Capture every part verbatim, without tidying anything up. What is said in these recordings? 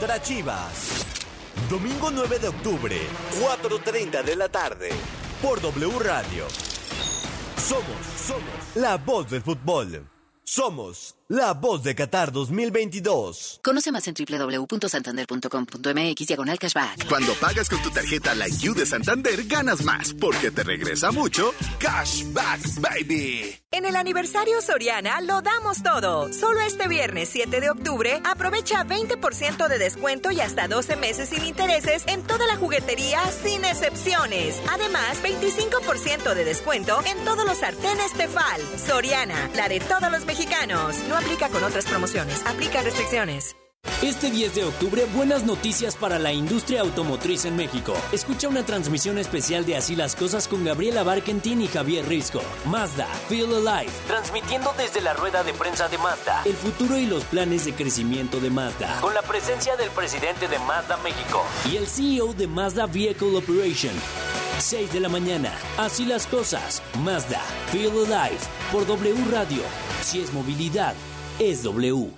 contra Chivas. Domingo nueve de octubre, cuatro treinta de la tarde, por W Radio. Somos, somos la voz del fútbol. Somos la voz de Qatar dos mil veintidós. Conoce más en doble u doble u doble u punto santander punto com punto m x diagonal cashback. Cuando pagas con tu tarjeta Like You de Santander, ganas más, porque te regresa mucho Cashback, baby. En el aniversario Soriana lo damos todo. Solo este viernes siete de octubre aprovecha veinte por ciento de descuento y hasta doce meses sin intereses en toda la juguetería sin excepciones. Además, veinticinco por ciento de descuento en todos los sartenes Tefal. Soriana, la de todos los mexicanos. No aplica con otras promociones. Aplica restricciones. Este diez de octubre, buenas noticias para la industria automotriz en México. Escucha una transmisión especial de Así las Cosas con Gabriela Barkentin y Javier Risco. Mazda, Feel Alive, transmitiendo desde la rueda de prensa de Mazda el futuro y los planes de crecimiento de Mazda, con la presencia del presidente de Mazda México y el C E O de Mazda Vehicle Operation. seis de la mañana, Así las Cosas, Mazda, Feel Alive, por W Radio. Si es movilidad, es W.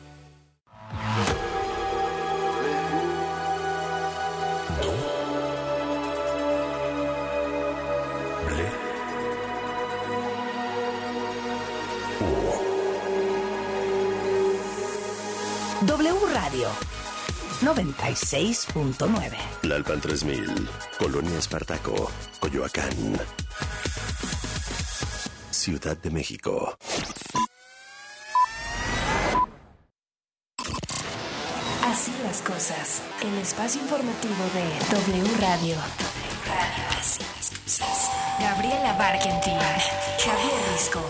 W Radio noventa y seis punto nueve. Tlalpan tres mil, Colonia Espartaco, Coyoacán, Ciudad de México. Así las cosas. El espacio informativo de W Radio. W Radio. Así las cosas. Gabriela Barkentin, Javier Risco.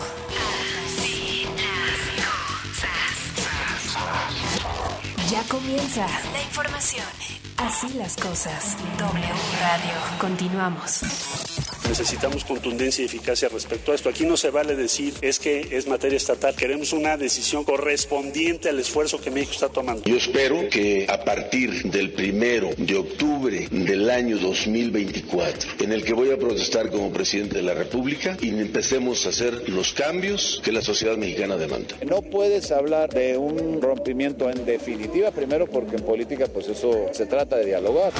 Ya comienza la información. Así las cosas. W Radio. Continuamos. Necesitamos contundencia y eficacia respecto a esto. Aquí no se vale decir es que es materia estatal. Queremos una decisión correspondiente al esfuerzo que México está tomando. Yo espero que a partir del primero de octubre del año dos mil veinticuatro, en el que voy a protestar como presidente de la República, y empecemos a hacer los cambios que la sociedad mexicana demanda. No puedes hablar de un rompimiento en definitiva, primero porque en política pues eso se trata de dialogar.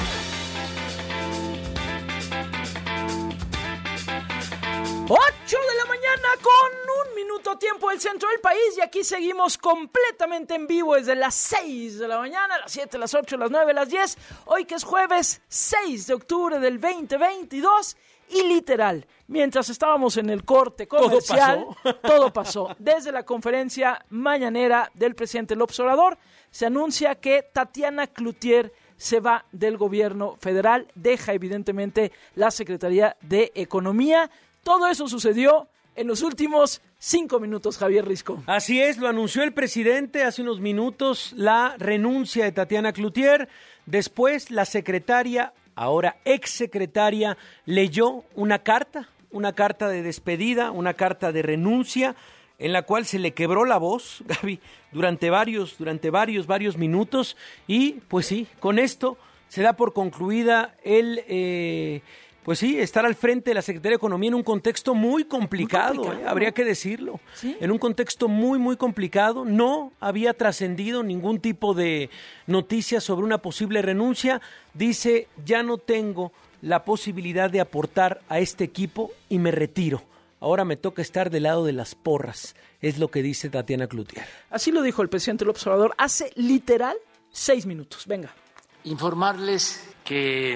ocho de la mañana con un minuto tiempo del centro del país, y aquí seguimos completamente en vivo desde las seis de la mañana, las siete, las ocho, las nueve, las diez, hoy que es jueves seis de octubre del veinte veintidós, y literal, mientras estábamos en el corte comercial, todo pasó, todo pasó. Desde la conferencia mañanera del presidente López Obrador, se anuncia que Tatiana Cloutier se va del gobierno federal, deja evidentemente la Secretaría de Economía. Todo eso sucedió en los últimos cinco minutos, Javier Risco. Así es, lo anunció el presidente hace unos minutos, la renuncia de Tatiana Cloutier. Después, la secretaria, ahora exsecretaria, leyó una carta, una carta de despedida, una carta de renuncia, en la cual se le quebró la voz, Gaby, durante varios, durante varios, varios minutos. Y, pues sí, con esto se da por concluida el... Eh, Pues sí, estar al frente de la Secretaría de Economía en un contexto muy complicado, muy complicado. Eh, habría que decirlo. ¿Sí? En un contexto muy, muy complicado. No había trascendido ningún tipo de noticia sobre una posible renuncia. Dice, ya no tengo la posibilidad de aportar a este equipo y me retiro. Ahora me toca estar del lado de las porras, es lo que dice Tatiana Cloutier. Así lo dijo el presidente López Obrador hace literal seis minutos. Venga. Informarles que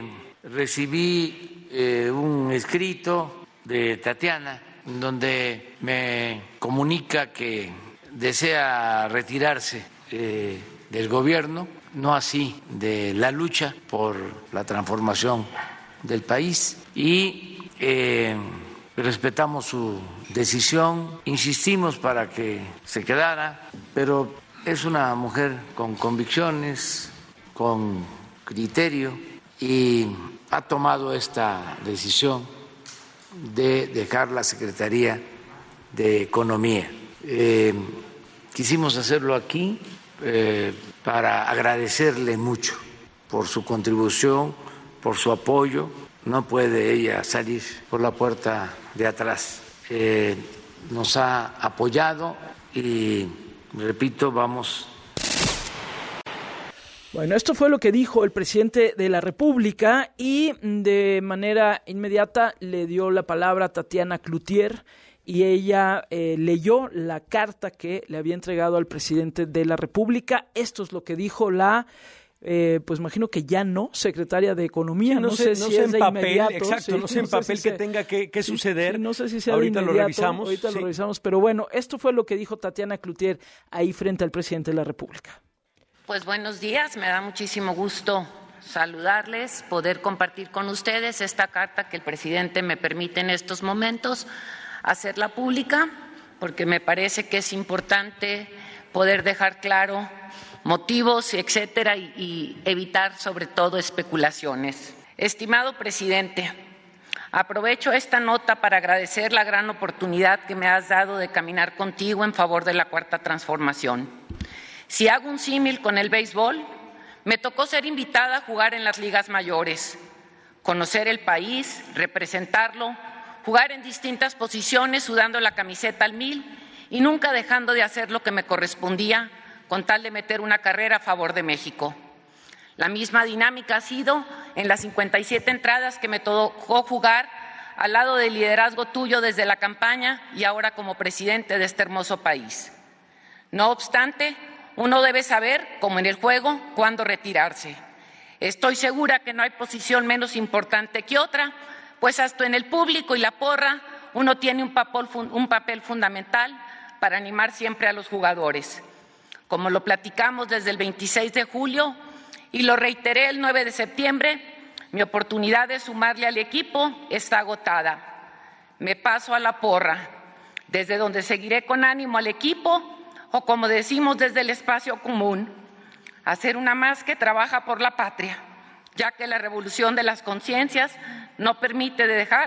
recibí eh, un escrito de Tatiana donde me comunica que desea retirarse eh, del gobierno, no así de la lucha por la transformación del país, y eh, respetamos su decisión, insistimos para que se quedara, pero es una mujer con convicciones, con criterio, y ha tomado esta decisión de dejar la Secretaría de Economía. Eh, quisimos hacerlo aquí eh, para agradecerle mucho por su contribución, por su apoyo. No puede ella salir por la puerta de atrás. Eh, nos ha apoyado y, repito, vamos Bueno, esto fue lo que dijo el presidente de la República y de manera inmediata le dio la palabra a Tatiana Cloutier y ella eh, leyó la carta que le había entregado al presidente de la República. Esto es lo que dijo la, eh, pues imagino que ya no, secretaria de Economía. Sí, no, no sé, sé no si sé es en papel, inmediato, exacto, sí, no sé en no sé papel si que sea, tenga que, que sí, suceder. Sí, no sé si sea ahorita de lo revisamos. Ahorita sí. lo revisamos, pero bueno, esto fue lo que dijo Tatiana Cloutier ahí frente al presidente de la República. Pues buenos días, me da muchísimo gusto saludarles, poder compartir con ustedes esta carta que el presidente me permite en estos momentos hacerla pública, porque me parece que es importante poder dejar claro motivos, etcétera, y, y evitar sobre todo especulaciones. Estimado presidente, aprovecho esta nota para agradecer la gran oportunidad que me has dado de caminar contigo en favor de la Cuarta Transformación. Si hago un símil con el béisbol, me tocó ser invitada a jugar en las ligas mayores, conocer el país, representarlo, jugar en distintas posiciones sudando la camiseta al mil y nunca dejando de hacer lo que me correspondía con tal de meter una carrera a favor de México. La misma dinámica ha sido en las cincuenta y siete entradas que me tocó jugar al lado del liderazgo tuyo desde la campaña y ahora como presidente de este hermoso país. No obstante, uno debe saber, como en el juego, cuándo retirarse. Estoy segura que no hay posición menos importante que otra, pues hasta en el público y la porra uno tiene un papel, un papel fundamental para animar siempre a los jugadores. Como lo platicamos desde el veintiséis de julio y lo reiteré el nueve de septiembre, mi oportunidad de sumarle al equipo está agotada. Me paso a la porra, desde donde seguiré con ánimo al equipo, o como decimos desde el espacio común, hacer una más que trabaja por la patria, ya que la revolución de las conciencias no permite de dejar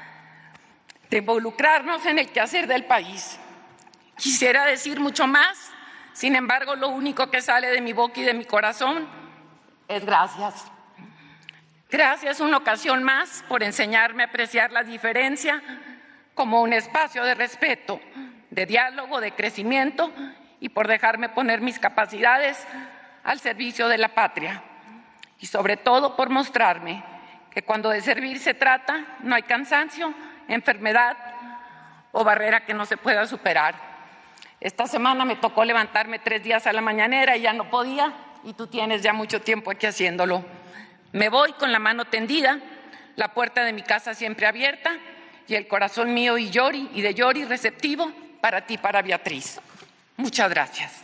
de involucrarnos en el quehacer del país. Quisiera decir mucho más, sin embargo, lo único que sale de mi boca y de mi corazón es gracias. Gracias una ocasión más por enseñarme a apreciar la diferencia como un espacio de respeto, de diálogo, de crecimiento y por dejarme poner mis capacidades al servicio de la patria. Y sobre todo por mostrarme que cuando de servir se trata, no hay cansancio, enfermedad o barrera que no se pueda superar. Esta semana me tocó levantarme tres días a la mañanera y ya no podía, y tú tienes ya mucho tiempo aquí haciéndolo. Me voy con la mano tendida, la puerta de mi casa siempre abierta y el corazón mío y Yori y de Yori receptivo para ti, para Beatriz. Muchas gracias.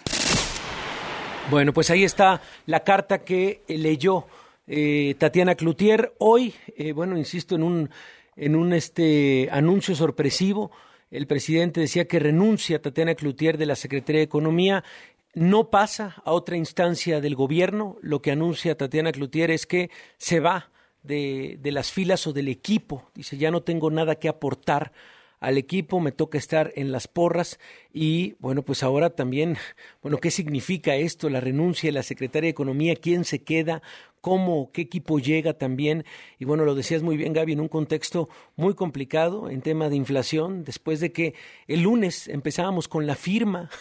Bueno, pues ahí está la carta que leyó eh, Tatiana Cloutier hoy. Eh, bueno, insisto, en un en un este anuncio sorpresivo, el presidente decía que renuncia a Tatiana Cloutier de la Secretaría de Economía. No pasa a otra instancia del gobierno. Lo que anuncia Tatiana Cloutier es que se va de, de las filas o del equipo. Dice, ya no tengo nada que aportar al equipo, me toca estar en las porras. Y bueno, pues ahora también, bueno, ¿qué significa esto? La renuncia de la Secretaria de Economía, ¿quién se queda? ¿Cómo? ¿Qué equipo llega también? Y bueno, lo decías muy bien, Gaby, en un contexto muy complicado en tema de inflación, después de que el lunes empezábamos con la firma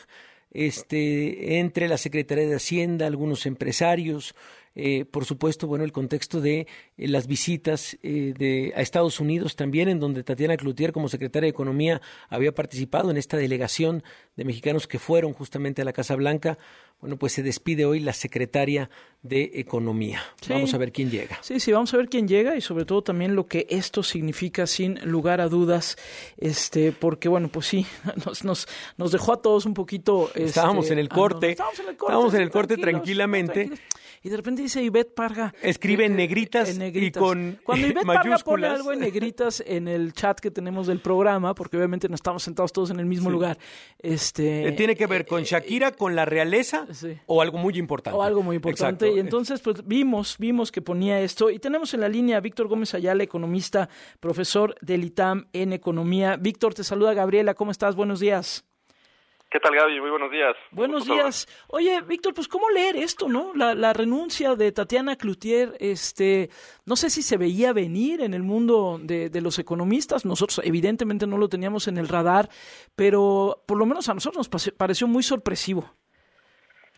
este entre la Secretaría de Hacienda, algunos empresarios, eh, por supuesto, bueno, el contexto de eh, las visitas eh, de a Estados Unidos también, en donde Tatiana Cloutier como secretaria de Economía había participado en esta delegación de mexicanos que fueron justamente a la Casa Blanca. Bueno, pues se despide hoy la secretaria de Economía. Sí. Vamos a ver quién llega. Sí, sí, vamos a ver quién llega y sobre todo también lo que esto significa sin lugar a dudas, este, porque bueno, pues sí, nos nos, nos dejó a todos un poquito... Este, estábamos en el corte, ah, no, estábamos en el corte, estábamos en el corte tranquilamente. Y de repente dice Ivette Parga... Escribe en negritas, en negritas y con Cuando Ivette mayúsculas. Parga pone algo en negritas en el chat que tenemos del programa, porque obviamente no estamos sentados todos en el mismo sí. lugar. Este, Tiene que ver con Shakira, eh, con la realeza sí. o algo muy importante. O algo muy importante. Exacto. Y entonces pues vimos, vimos que ponía esto. Y tenemos en la línea a Víctor Gómez Ayala, economista, profesor del I T A M en Economía. Víctor, te saluda Gabriela. ¿Cómo estás? Buenos días. ¿Qué tal, Gaby? Muy buenos días. Buenos días. Oye, Víctor, pues ¿cómo leer esto, no? La, la renuncia de Tatiana Cloutier, este, no sé si se veía venir en el mundo de, de los economistas. Nosotros evidentemente no lo teníamos en el radar, pero por lo menos a nosotros nos pareció muy sorpresivo.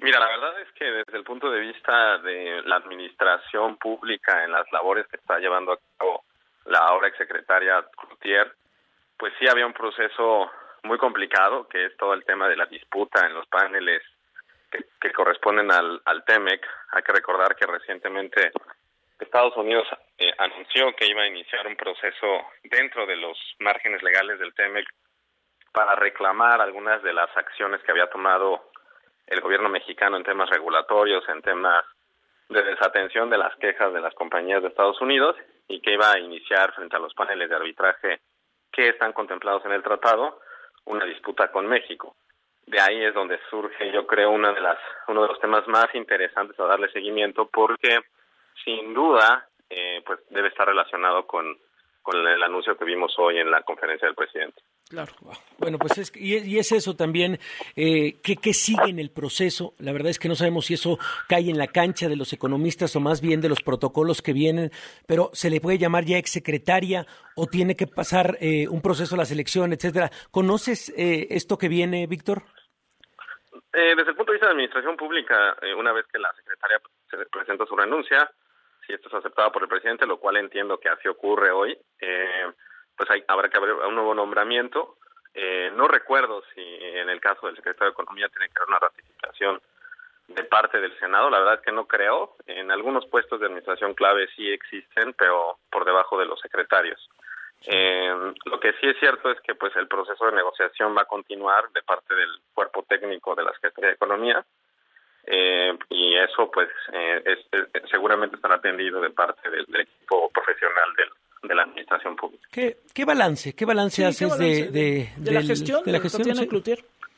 Mira, la verdad es que desde el punto de vista de la administración pública en las labores que está llevando a cabo la ahora exsecretaria Cloutier, pues sí había un proceso muy complicado, que es todo el tema de la disputa en los paneles que, que corresponden al, al TEMEC. Hay que recordar que recientemente Estados Unidos eh, anunció que iba a iniciar un proceso dentro de los márgenes legales del TEMEC para reclamar algunas de las acciones que había tomado el gobierno mexicano en temas regulatorios, en temas de desatención de las quejas de las compañías de Estados Unidos, y que iba a iniciar frente a los paneles de arbitraje que están contemplados en el tratado una disputa con México. De ahí es donde surge, yo creo, una de las uno de los temas más interesantes a darle seguimiento, porque sin duda eh, pues debe estar relacionado con, con el anuncio que vimos hoy en la conferencia del presidente. Claro. Bueno, pues es, y, es, y es eso también, eh, ¿qué, qué sigue en el proceso? La verdad es que no sabemos si eso cae en la cancha de los economistas o más bien de los protocolos que vienen, pero ¿se le puede llamar ya exsecretaria o tiene que pasar eh, un proceso a la selección, etcétera? ¿Conoces eh, esto que viene, Víctor? Eh, desde el punto de vista de administración pública, eh, una vez que la secretaria se presenta su renuncia, si esto es aceptado por el presidente, lo cual entiendo que así ocurre hoy, eh, pues hay, habrá que haber un nuevo nombramiento. Eh, no recuerdo si en el caso del secretario de Economía tiene que haber una ratificación de parte del Senado. La verdad es que no creo. En algunos puestos de administración clave sí existen, pero por debajo de los secretarios. Eh, lo que sí es cierto es que pues el proceso de negociación va a continuar de parte del cuerpo técnico de la Secretaría de Economía, eh, y eso pues eh, es, es, seguramente estará atendido de parte del, del equipo profesional del de la administración pública. ¿Qué, qué balance? ¿Qué balance sí, haces ¿qué balance? de, de, de, de la gestión de la gestión de Tatiana Cloutier?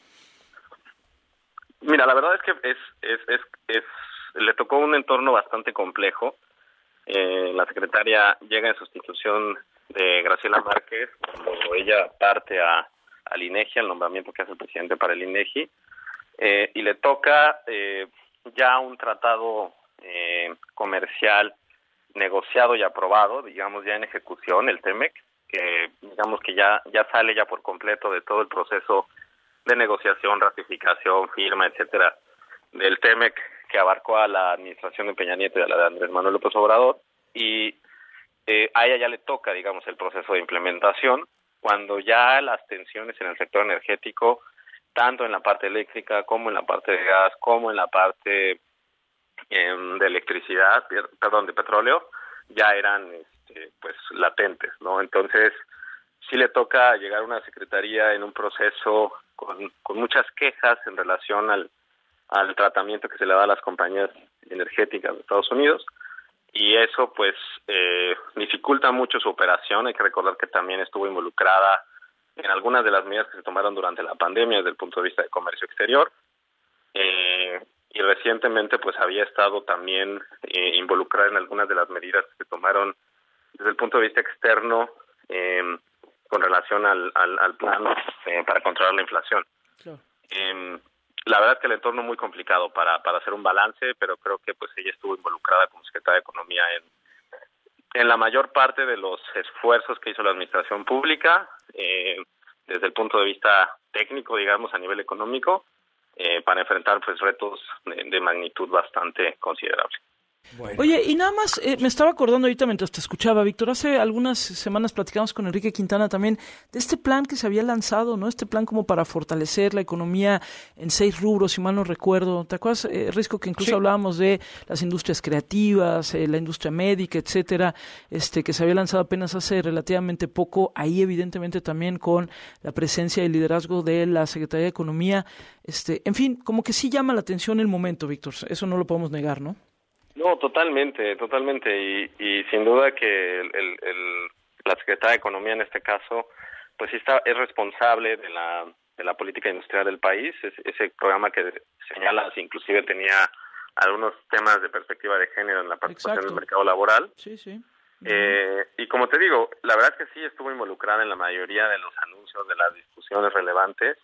Mira, la verdad es que es, es, es, es le tocó un entorno bastante complejo. Eh, la secretaria llega en sustitución de Graciela Márquez cuando ella parte a al INEGI, al nombramiento que hace el presidente para el INEGI, eh, y le toca eh, ya un tratado eh, comercial negociado y aprobado, digamos ya en ejecución, el TEMEC, que digamos que ya ya sale ya por completo de todo el proceso de negociación, ratificación, firma, etcétera, del TEMEC, que abarcó a la administración de Peña Nieto y a la de Andrés Manuel López Obrador, y eh, a ella ya le toca, digamos, el proceso de implementación, cuando ya las tensiones en el sector energético, tanto en la parte eléctrica como en la parte de gas, como en la parte de electricidad, perdón, de petróleo, ya eran este, pues latentes, ¿no? Entonces, sí le toca llegar a una secretaría en un proceso con, con muchas quejas en relación al, al tratamiento que se le da a las compañías energéticas de Estados Unidos, y eso pues eh, dificulta mucho su operación. Hay que recordar que también estuvo involucrada en algunas de las medidas que se tomaron durante la pandemia desde el punto de vista de comercio exterior, eh, y recientemente pues había estado también eh, involucrada en algunas de las medidas que se tomaron desde el punto de vista externo eh, con relación al, al, al plan eh, para controlar la inflación. Claro. Eh, la verdad es que el entorno es muy complicado para, para hacer un balance, pero creo que pues ella estuvo involucrada como secretaria de Economía en, en la mayor parte de los esfuerzos que hizo la administración pública, eh, desde el punto de vista técnico, digamos, a nivel económico, Eh, para enfrentar pues retos de, de magnitud bastante considerable. Bueno. Oye, y nada más, eh, me estaba acordando ahorita mientras te escuchaba, Víctor, hace algunas semanas platicamos con Enrique Quintana también de este plan que se había lanzado, ¿no? Este plan como para fortalecer la economía en seis rubros, si mal no recuerdo. ¿Te acuerdas, eh, Risco, que incluso sí. hablábamos de las industrias creativas, eh, la industria médica, etcétera, este, que se había lanzado apenas hace relativamente poco, ahí evidentemente también con la presencia y liderazgo de la Secretaría de Economía, este, en fin, como que sí llama la atención el momento, Víctor, eso no lo podemos negar, ¿no? No, totalmente, totalmente, y, y sin duda que el, el, el, la Secretaría de Economía en este caso, pues sí está, es responsable de la de la política industrial del país. Es, ese programa que señalas inclusive tenía algunos temas de perspectiva de género en la participación Exacto. del mercado laboral. Sí, sí. Eh, y como te digo, la verdad es que sí estuvo involucrada en la mayoría de los anuncios, de las discusiones relevantes,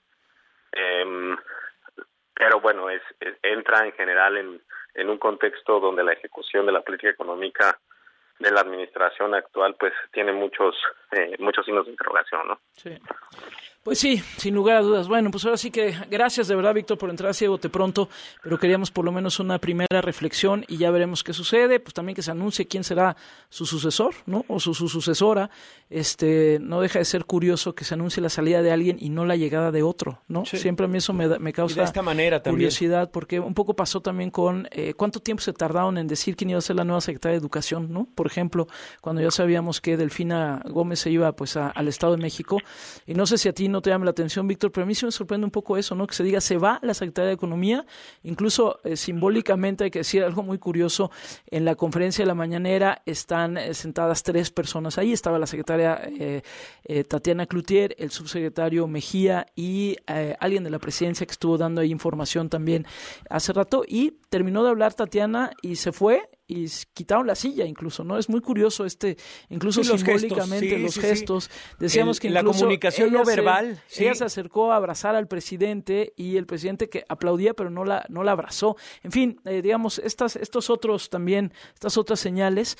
eh, pero bueno, es, es entra en general en en un contexto donde la ejecución de la política económica de la administración actual pues tiene muchos eh, muchos signos de interrogación, ¿no? Sí. Pues sí, sin lugar a dudas. Bueno, pues ahora sí que gracias de verdad, Víctor, por entrar así de bote pronto, pero queríamos por lo menos una primera reflexión y ya veremos qué sucede, pues también que se anuncie quién será su sucesor, ¿no? O su, su sucesora. Este, no deja de ser curioso que se anuncie la salida de alguien y no la llegada de otro, ¿no? Sí. Siempre a mí eso me, da, me causa y de esta manera también. curiosidad, porque un poco pasó también con eh, cuánto tiempo se tardaron en decir quién iba a ser la nueva secretaria de Educación, ¿no? Por ejemplo, cuando ya sabíamos que Delfina Gómez se iba pues a, al Estado de México, y no sé si a ti no te llama la atención, Víctor, pero a mí sí me sorprende un poco eso, ¿no? Que se diga, se va la secretaria de Economía, incluso eh, simbólicamente hay que decir algo muy curioso, en la conferencia de la mañanera están eh, sentadas tres personas ahí, estaba la secretaria eh, eh, Tatiana Cloutier, el subsecretario Mejía y eh, alguien de la presidencia que estuvo dando ahí información también hace rato, y terminó de hablar Tatiana y se fue, y quitaron la silla incluso, ¿no? Es muy curioso este, incluso sí, simbólicamente gestos, sí, los sí, gestos. Sí. Decíamos el, que incluso la comunicación no verbal. Se, sí. Ella se acercó a abrazar al presidente y el presidente que aplaudía pero no la no la abrazó. En fin, eh, digamos estas estos otros también, estas otras señales,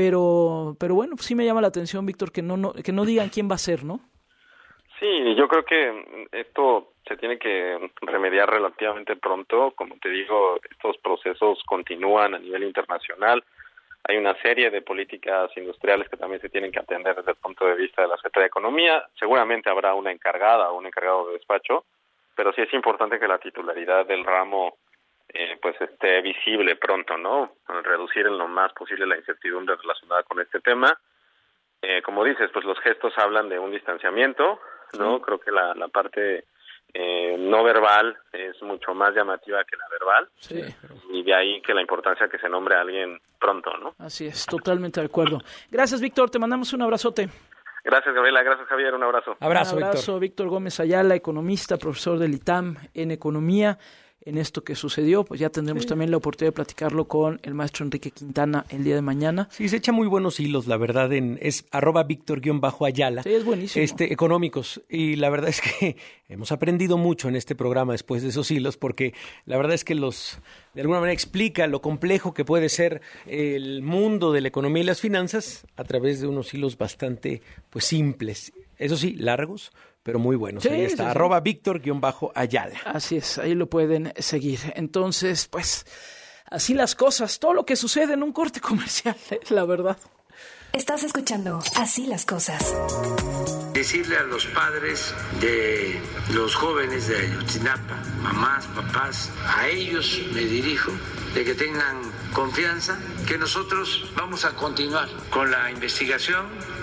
pero pero bueno, sí me llama la atención, Víctor, que no, no que no digan quién va a ser, ¿no? Sí, yo creo que esto se tiene que remediar relativamente pronto. Como te digo, estos procesos continúan a nivel internacional. Hay una serie de políticas industriales que también se tienen que atender desde el punto de vista de la Secretaría de Economía. Seguramente habrá una encargada o un encargado de despacho, pero sí es importante que la titularidad del ramo eh, pues esté visible pronto, ¿no? Reducir en lo más posible la incertidumbre relacionada con este tema. Eh, como dices, pues los gestos hablan de un distanciamiento, ¿no? Sí. Creo que la, la parte eh, no verbal es mucho más llamativa que la verbal. Sí. Y de ahí que la importancia que se nombre a alguien pronto, ¿no? Así es, totalmente de acuerdo. Gracias, Víctor, te mandamos un abrazote. Gracias, Gabriela, gracias, Javier, un abrazo. Abrazo, un abrazo, Víctor. Víctor Gómez Ayala, economista, profesor del I T A M en Economía. En esto que sucedió, pues ya tendremos sí. también la oportunidad de platicarlo con el maestro Enrique Quintana el día de mañana. Sí, se echa muy buenos hilos, la verdad, en es arroba Víctor-Ayala. Sí, es buenísimo. Este, económicos, y la verdad es que hemos aprendido mucho en este programa después de esos hilos, porque la verdad es que los, de alguna manera explica lo complejo que puede ser el mundo de la economía y las finanzas a través de unos hilos bastante, pues, simples. Eso sí, largos, pero muy buenos. Sí, ahí está, sí, arroba sí. Víctor-Ayala. Así es, ahí lo pueden seguir. Entonces, pues, así las cosas, todo lo que sucede en un corte comercial, la verdad. Estás escuchando Así las cosas. Decirle a los padres de los jóvenes de Ayotzinapa, mamás, papás, a ellos me dirijo, de que tengan confianza, que nosotros vamos a continuar con la investigación,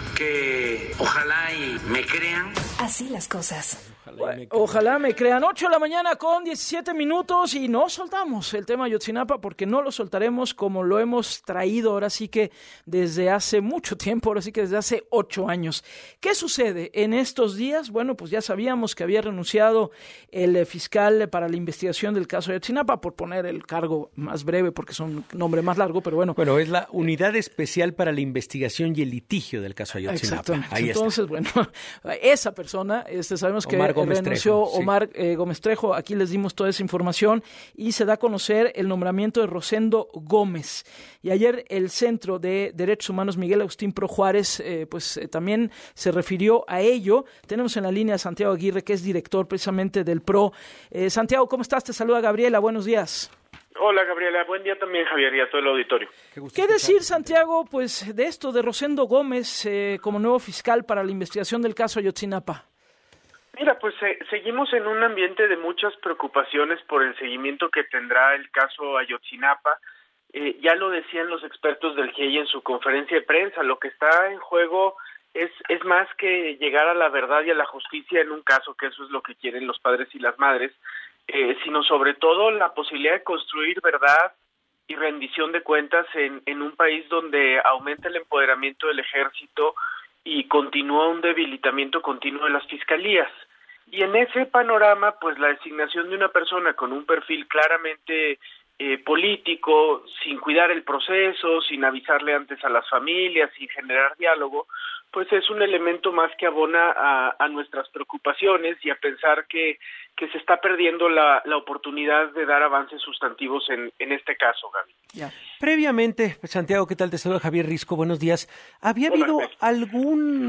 que ojalá y me crean. Así las cosas. Ojalá me, Ojalá me crean. ocho de la mañana con diecisiete minutos y no soltamos el tema Ayotzinapa porque no lo soltaremos como lo hemos traído ahora sí que desde hace mucho tiempo, ahora sí que desde hace ocho años. ¿Qué sucede en estos días? Bueno, pues ya sabíamos que había renunciado el fiscal para la investigación del caso Ayotzinapa, por poner el cargo más breve porque es un nombre más largo, pero bueno. Bueno, es la Unidad Especial para la Investigación y el Litigio del caso Ayotzinapa. Exactamente. Ahí Entonces, está. bueno, esa persona, este, sabemos que Omar Gómez renunció Trejo, Omar sí. eh, Gómez Trejo, aquí les dimos toda esa información y se da a conocer el nombramiento de Rosendo Gómez. Y ayer el Centro de Derechos Humanos Miguel Agustín Pro Juárez eh, pues eh, también se refirió a ello. Tenemos en la línea a Santiago Aguirre, que es director precisamente del Pro. Eh, Santiago, ¿cómo estás? Te saluda Gabriela, buenos días. Hola, Gabriela, buen día también, Javier, y a todo el auditorio. Qué, ¿Qué decir, Santiago, pues de esto de Rosendo Gómez eh, como nuevo fiscal para la investigación del caso Ayotzinapa? Mira, pues eh, seguimos en un ambiente de muchas preocupaciones por el seguimiento que tendrá el caso Ayotzinapa. Eh, ya lo decían los expertos del G I E en su conferencia de prensa, lo que está en juego es, es más que llegar a la verdad y a la justicia en un caso, que eso es lo que quieren los padres y las madres, eh, sino sobre todo la posibilidad de construir verdad y rendición de cuentas en, en un país donde aumenta el empoderamiento del ejército y continúa un debilitamiento continuo de las fiscalías. Y en ese panorama, pues la designación de una persona con un perfil claramente eh, político, sin cuidar el proceso, sin avisarle antes a las familias, sin generar diálogo, pues es un elemento más que abona a, a nuestras preocupaciones y a pensar que, que se está perdiendo la, la oportunidad de dar avances sustantivos en, en este caso, Gaby. Ya. Previamente, Santiago, ¿qué tal? Te saluda Javier Risco, buenos días. ¿Había Hola, habido Javier. algún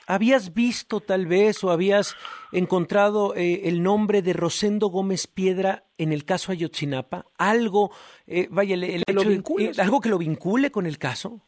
¿habías visto tal vez o habías encontrado eh, el nombre de Rosendo Gómez Piedra en el caso Ayotzinapa? ¿Algo, eh, vaya, el, el hecho de, eh, algo que lo vincule con el caso?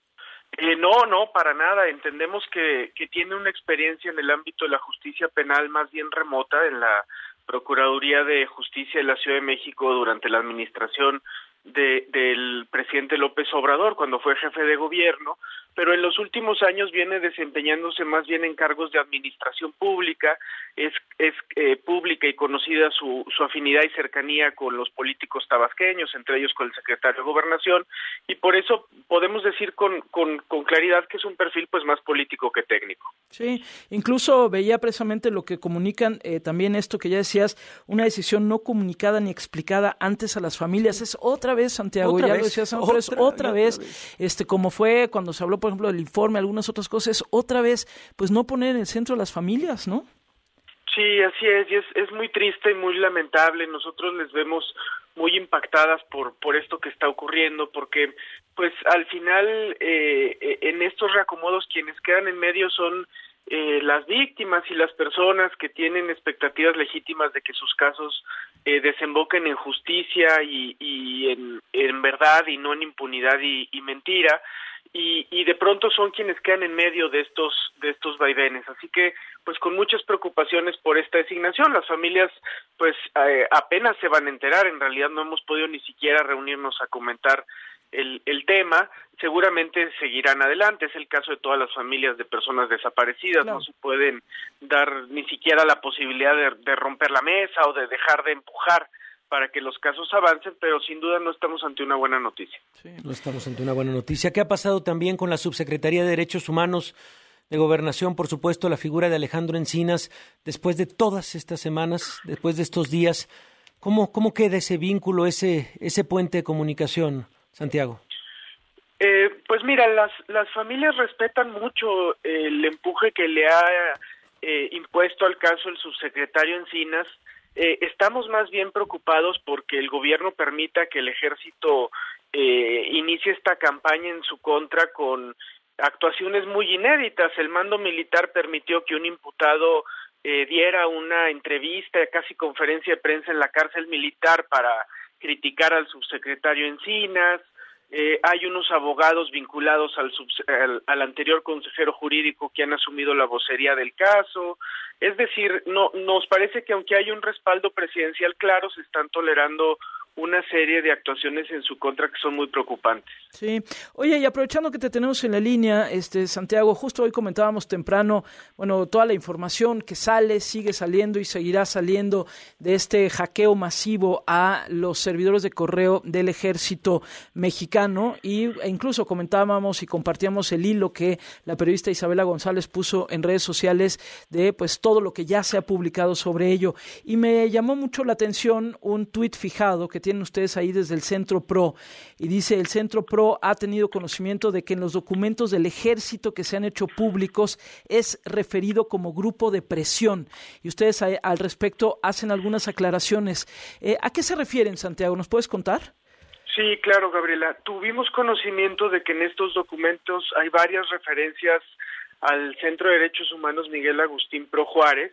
Eh, no, no, para nada. Entendemos que, que tiene una experiencia en el ámbito de la justicia penal más bien remota en la Procuraduría de Justicia de la Ciudad de México durante la administración de, del presidente López Obrador, cuando fue jefe de gobierno, pero en los últimos años viene desempeñándose más bien en cargos de administración pública, es, es eh, pública y conocida su, su afinidad y cercanía con los políticos tabasqueños, entre ellos con el secretario de Gobernación, y por eso podemos decir con, con, con claridad que es un perfil pues más político que técnico. Sí, incluso veía precisamente lo que comunican, eh, también esto que ya decías, una decisión no comunicada ni explicada antes a las familias. Es otra vez, Santiago, otra ya vez, lo decías, otra, es otra, otra vez, vez, este como fue cuando se habló, por ejemplo, del informe, algunas otras cosas, otra vez, pues no poner en el centro a las familias, ¿no? Sí, así es, y es, es muy triste y muy lamentable. Nosotros les vemos muy impactadas por por esto que está ocurriendo, porque pues al final eh, en estos reacomodos quienes quedan en medio son eh, las víctimas y las personas que tienen expectativas legítimas de que sus casos eh, desemboquen en justicia y, y en, en verdad y no en impunidad y, y mentira. Y, y de pronto son quienes quedan en medio de estos de estos vaivenes, así que pues con muchas preocupaciones por esta designación. Las familias pues eh, apenas se van a enterar, en realidad no hemos podido ni siquiera reunirnos a comentar el, el tema, seguramente seguirán adelante, es el caso de todas las familias de personas desaparecidas, claro. No se pueden dar ni siquiera la posibilidad de, de romper la mesa o de dejar de empujar para que los casos avancen, pero sin duda no estamos ante una buena noticia. Sí, no estamos ante una buena noticia. ¿Qué ha pasado también con la Subsecretaría de Derechos Humanos de Gobernación? Por supuesto, la figura de Alejandro Encinas, después de todas estas semanas, después de estos días, ¿cómo, cómo queda ese vínculo, ese, ese puente de comunicación, Santiago? Eh, pues mira, las, las familias respetan mucho el empuje que le ha eh, impuesto al caso el subsecretario Encinas. Eh, estamos más bien preocupados porque el gobierno permita que el ejército eh, inicie esta campaña en su contra con actuaciones muy inéditas. El mando militar permitió que un imputado eh, diera una entrevista, casi conferencia de prensa en la cárcel militar para criticar al subsecretario Encinas. Eh, hay unos abogados vinculados al, subs- al, al anterior consejero jurídico que han asumido la vocería del caso. Es decir, no nos parece que aunque hay un respaldo presidencial claro, se están tolerando una serie de actuaciones en su contra que son muy preocupantes. Sí. Oye, y aprovechando que te tenemos en la línea, este Santiago, justo hoy comentábamos temprano, bueno, toda la información que sale, sigue saliendo y seguirá saliendo de este hackeo masivo a los servidores de correo del ejército mexicano, y e incluso comentábamos y compartíamos el hilo que la periodista Isabela González puso en redes sociales de pues todo lo que ya se ha publicado sobre ello, y me llamó mucho la atención un tuit fijado que tienen ustedes ahí desde el Centro Pro, y dice: el Centro Pro ha tenido conocimiento de que en los documentos del ejército que se han hecho públicos es referido como grupo de presión, y ustedes a, al respecto hacen algunas aclaraciones. Eh, ¿A qué se refieren, Santiago? ¿Nos puedes contar? Sí, claro, Gabriela. Tuvimos conocimiento de que en estos documentos hay varias referencias al Centro de Derechos Humanos Miguel Agustín Pro Juárez,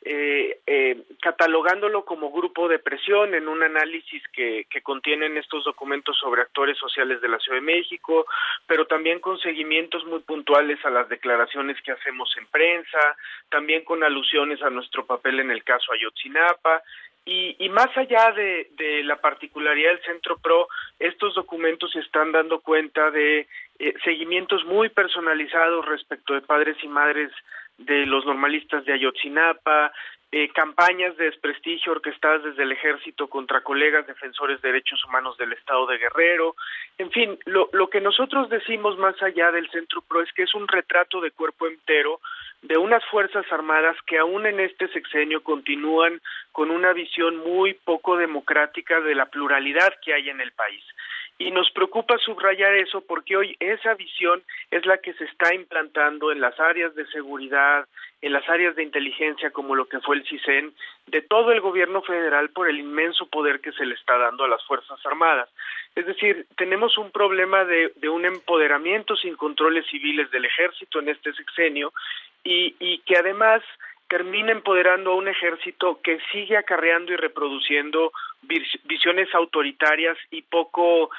Eh, eh, catalogándolo como grupo de presión en un análisis que, que contienen estos documentos sobre actores sociales de la Ciudad de México, pero también con seguimientos muy puntuales a las declaraciones que hacemos en prensa, también con alusiones a nuestro papel en el caso Ayotzinapa. Y, y más allá de, de la particularidad del Centro Pro, estos documentos están dando cuenta de eh, seguimientos muy personalizados respecto de padres y madres de los normalistas de Ayotzinapa, eh, campañas de desprestigio orquestadas desde el ejército contra colegas defensores de derechos humanos del estado de Guerrero. En fin, lo, lo que nosotros decimos más allá del Centro Pro es que es un retrato de cuerpo entero de unas Fuerzas Armadas que aún en este sexenio continúan con una visión muy poco democrática de la pluralidad que hay en el país. Y nos preocupa subrayar eso porque hoy esa visión es la que se está implantando en las áreas de seguridad, en las áreas de inteligencia como lo que fue el CISEN, de todo el gobierno federal por el inmenso poder que se le está dando a las Fuerzas Armadas. Es decir, tenemos un problema de, de un empoderamiento sin controles civiles del ejército en este sexenio y, y que además termina empoderando a un ejército que sigue acarreando y reproduciendo visiones autoritarias y poco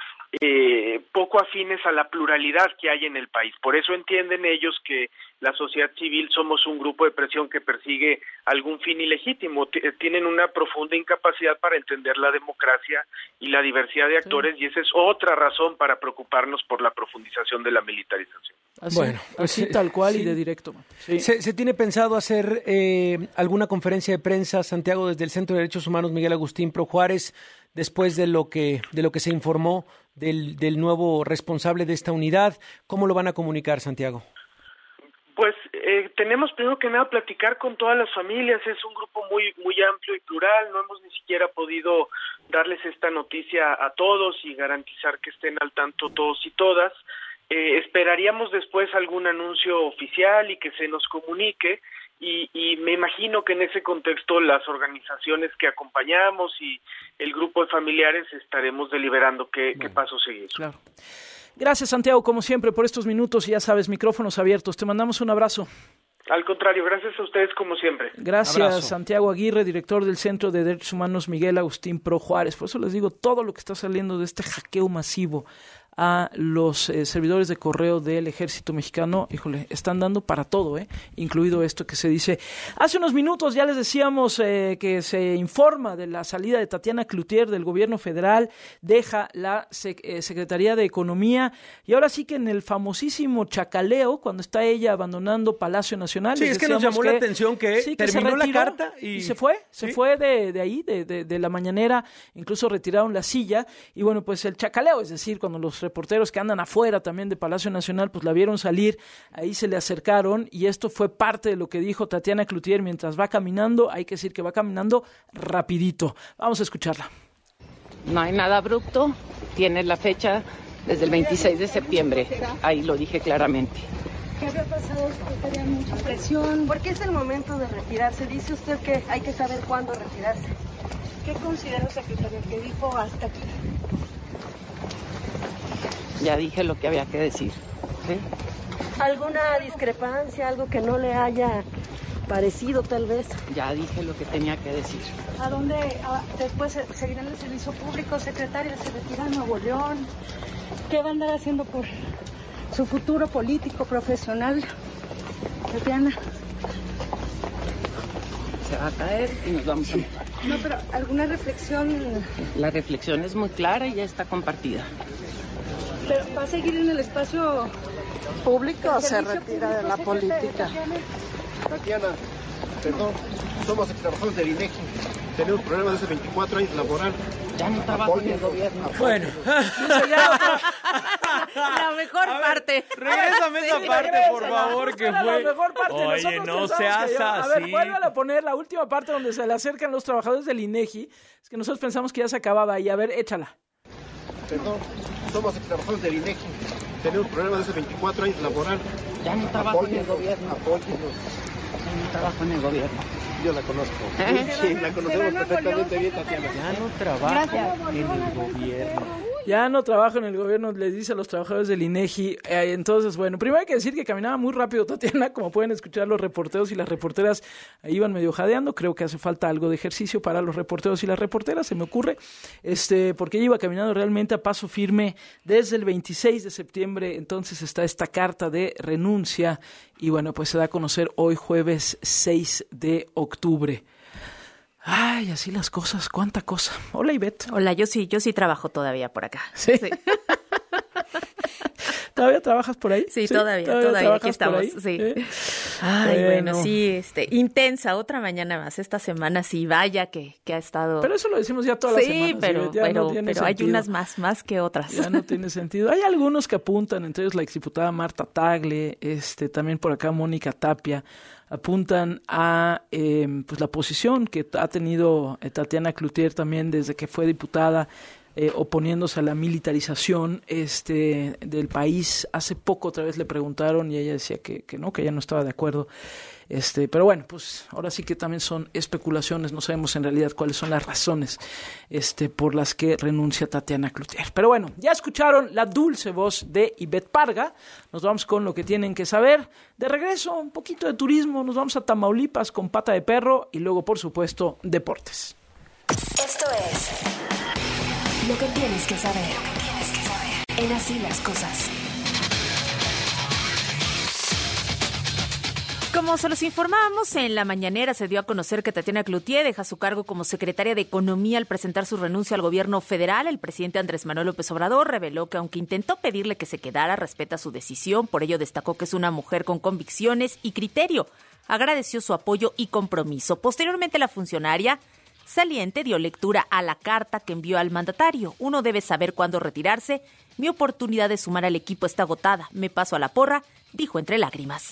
eh, poco afines a la pluralidad que hay en el país. Por eso entienden ellos que la sociedad civil somos un grupo de presión que persigue algún fin ilegítimo. T- tienen una profunda incapacidad para entender la democracia y la diversidad de actores, sí. Y esa es otra razón para preocuparnos por la profundización de la militarización. Así, bueno, pues, así tal cual sí. Y de directo. Sí. ¿Se, ¿Se tiene pensado hacer eh, alguna conferencia de prensa, Santiago, desde el Centro de Derechos Humanos Miguel Agustín Pro Juárez, después de lo que de lo que se informó del, del nuevo responsable de esta unidad? ¿Cómo lo van a comunicar, Santiago? Pues eh, tenemos primero que nada platicar con todas las familias. Es un grupo muy muy amplio y plural. No hemos ni siquiera podido darles esta noticia a todos y garantizar que estén al tanto todos y todas. Eh, esperaríamos después algún anuncio oficial y que se nos comunique. Y, y me imagino que en ese contexto las organizaciones que acompañamos y el grupo de familiares estaremos deliberando qué, bueno, qué paso seguir. Claro. Gracias, Santiago, como siempre, por estos minutos y ya sabes, micrófonos abiertos. Te mandamos un abrazo. Al contrario, gracias a ustedes como siempre. Gracias, Abrazo. Santiago Aguirre, director del Centro de Derechos Humanos Miguel Agustín Pro Juárez. Por eso les digo, todo lo que está saliendo de este hackeo masivo a los eh, servidores de correo del Ejército Mexicano, híjole, están dando para todo, eh, incluido esto que se dice. Hace unos minutos ya les decíamos eh, que se informa de la salida de Tatiana Cloutier del gobierno federal, deja la sec- eh, Secretaría de Economía, y ahora sí que en el famosísimo chacaleo, cuando está ella abandonando Palacio Nacional. Sí, es que nos llamó que, la atención que sí, terminó que la carta y... y se fue, se ¿sí? fue de, de ahí, de, de, de la mañanera, incluso retiraron la silla, y bueno, pues el chacaleo, es decir, cuando los reporteros que andan afuera también de Palacio Nacional, pues la vieron salir, ahí se le acercaron, y esto fue parte de lo que dijo Tatiana Cloutier mientras va caminando. Hay que decir que va caminando rapidito. Vamos a escucharla. No hay nada abrupto, tiene la fecha desde el veintiséis de septiembre, ahí lo dije claramente. ¿Qué había pasado? ¿Tenía mucha presión? ¿Por qué es el momento de retirarse? Dice usted que hay que saber cuándo retirarse. ¿Qué considera, secretario, que dijo hasta aquí? Ya dije lo que había que decir. ¿Sí? ¿Alguna discrepancia, algo que no le haya parecido tal vez? Ya dije lo que tenía que decir. ¿A dónde a, después seguirá en el servicio público, secretaria? ¿Se retira a Nuevo León? ¿Qué va a andar haciendo por su futuro político, profesional, Tatiana? Se va a caer y nos vamos a... No, pero ¿alguna reflexión? La reflexión es muy clara y ya está compartida. ¿Pero va a seguir en el espacio público o se retira de la política? Tatiana, perdón, somos extrabajadores del INEGI. Tenemos problemas de hace veinticuatro años laboral. Ya no trabajo en el gobierno. Bueno. La mejor parte. Regrésame esa parte, por favor, que fue. fue. La mejor parte. Oye, no seas yo... así. A ver, vuélvale a poner la última parte donde se le acercan los trabajadores del INEGI. Es que nosotros pensamos que ya se acababa ahí. A ver, échala. Perdón, somos extrabajadores del INEGI. Tenemos problemas de hace veinticuatro años laboral. Ya no trabajo en el gobierno. Apóyenos. Ya no trabajo en el gobierno. Yo la conozco. ¿Eh? Sí, la conocemos perfectamente bien, Tatiana. Ya no trabajo en el gobierno. Ya no trabajo en el gobierno, les dice a los trabajadores del INEGI. Eh, entonces, bueno, primero hay que decir que caminaba muy rápido Tatiana, como pueden escuchar los reporteros y las reporteras ahí iban medio jadeando. Creo que hace falta algo de ejercicio para los reporteros y las reporteras, se me ocurre, este, porque ella iba caminando realmente a paso firme desde el veintiséis de septiembre. Entonces está esta carta de renuncia y bueno, pues se da a conocer hoy jueves seis de octubre. Ay, así las cosas, cuánta cosa. Hola, Ivette. Hola, yo sí, yo sí trabajo todavía por acá. Sí. sí. ¿Todavía trabajas por ahí? Sí, sí todavía, todavía, todavía aquí estamos. Sí. ¿Eh? Ay, bueno. bueno, sí, este, intensa, otra mañana más. Esta semana sí, vaya que, que ha estado. Pero eso lo decimos ya todas sí, las semanas. Pero, sí, pero, no pero hay unas más, más que otras. Ya no tiene sentido. Hay algunos que apuntan, entre ellos la exdiputada Marta Tagle, este, también por acá Mónica Tapia, apuntan a eh, pues la posición que ha tenido eh, Tatiana Cloutier también desde que fue diputada eh, oponiéndose a la militarización este, del país. Hace poco otra vez le preguntaron y ella decía que, que no, que ella no estaba de acuerdo. Este, pero bueno, pues ahora sí que también son especulaciones, no sabemos en realidad cuáles son las razones este, por las que renuncia Tatiana Cloutier. Pero bueno, ya escucharon la dulce voz de Ivette Parga, nos vamos con lo que tienen que saber. De regreso, un poquito de turismo, nos vamos a Tamaulipas con Pata de Perro y luego, por supuesto, deportes. Esto es lo que tienes que saber en Así las Cosas. Como se los informábamos, en la mañanera se dio a conocer que Tatiana Cloutier deja su cargo como secretaria de Economía al presentar su renuncia al gobierno federal. El presidente Andrés Manuel López Obrador reveló que aunque intentó pedirle que se quedara, respeta su decisión. Por ello destacó que es una mujer con convicciones y criterio. Agradeció su apoyo y compromiso. Posteriormente, la funcionaria saliente dio lectura a la carta que envió al mandatario. Uno debe saber cuándo retirarse. Mi oportunidad de sumar al equipo está agotada. Me paso a la porra, dijo entre lágrimas.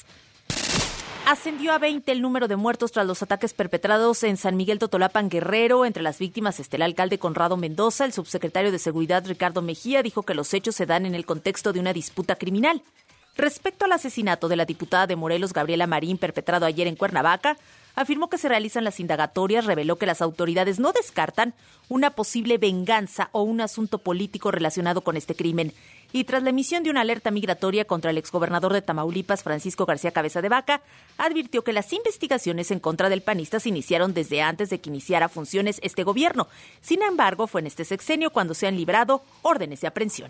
Ascendió a veinte el número de muertos tras los ataques perpetrados en San Miguel Totolapan, Guerrero. Entre las víctimas está el alcalde Conrado Mendoza. El subsecretario de Seguridad, Ricardo Mejía, dijo que los hechos se dan en el contexto de una disputa criminal. Respecto al asesinato de la diputada de Morelos, Gabriela Marín, perpetrado ayer en Cuernavaca, afirmó que se realizan las indagatorias, reveló que las autoridades no descartan una posible venganza o un asunto político relacionado con este crimen. Y tras la emisión de una alerta migratoria contra el exgobernador de Tamaulipas, Francisco García Cabeza de Vaca, advirtió que las investigaciones en contra del panista se iniciaron desde antes de que iniciara funciones este gobierno. Sin embargo, fue en este sexenio cuando se han librado órdenes de aprehensión.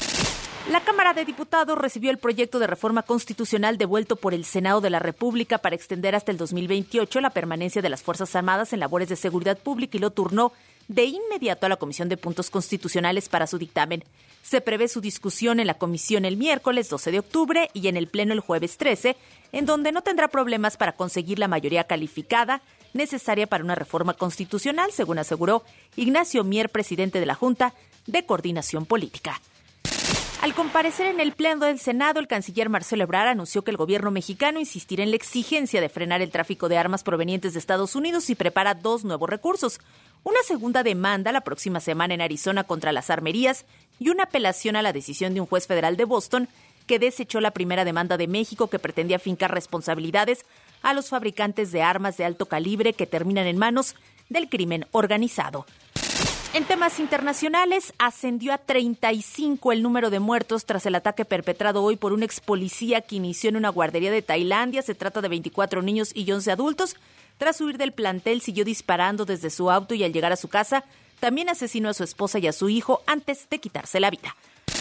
La Cámara de Diputados recibió el proyecto de reforma constitucional devuelto por el Senado de la República para extender hasta el dos mil veintiocho la permanencia de las Fuerzas Armadas en labores de seguridad pública y lo turnó de inmediato a la Comisión de Puntos Constitucionales para su dictamen. Se prevé su discusión en la comisión el miércoles doce de octubre y en el Pleno el jueves trece, en donde no tendrá problemas para conseguir la mayoría calificada necesaria para una reforma constitucional, según aseguró Ignacio Mier, presidente de la Junta de Coordinación Política. Al comparecer en el Pleno del Senado, el canciller Marcelo Ebrard anunció que el gobierno mexicano insistirá en la exigencia de frenar el tráfico de armas provenientes de Estados Unidos y prepara dos nuevos recursos. Una segunda demanda la próxima semana en Arizona contra las armerías y una apelación a la decisión de un juez federal de Boston que desechó la primera demanda de México que pretendía fincar responsabilidades a los fabricantes de armas de alto calibre que terminan en manos del crimen organizado. En temas internacionales, ascendió a treinta y cinco el número de muertos tras el ataque perpetrado hoy por un ex policía que inició en una guardería de Tailandia. Se trata de veinticuatro niños y once adultos. Tras huir del plantel, siguió disparando desde su auto y al llegar a su casa, también asesinó a su esposa y a su hijo antes de quitarse la vida.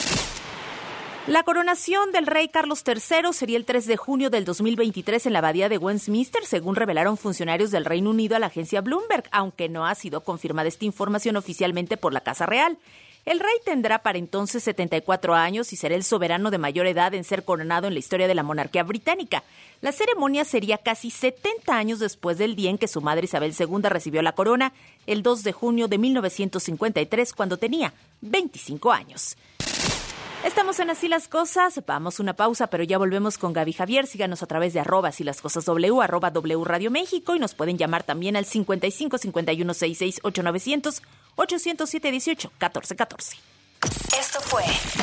La coronación del rey Carlos tercero sería el tres de junio del dos mil veintitrés en la abadía de Westminster, según revelaron funcionarios del Reino Unido a la agencia Bloomberg, aunque no ha sido confirmada esta información oficialmente por la Casa Real. El rey tendrá para entonces setenta y cuatro años y será el soberano de mayor edad en ser coronado en la historia de la monarquía británica. La ceremonia sería casi setenta años después del día en que su madre Isabel segunda recibió la corona, el dos de junio de mil novecientos cincuenta y tres, cuando tenía veinticinco años. Estamos en Así las Cosas, vamos una pausa, pero ya volvemos con Gaby Javier. Síganos a través de arroba Así las Cosas W, arroba W Radio México, y nos pueden llamar también al cincuenta y cinco cincuenta y uno sesenta y seis ocho novecientos ochocientos siete dieciocho catorce catorce. Esto fue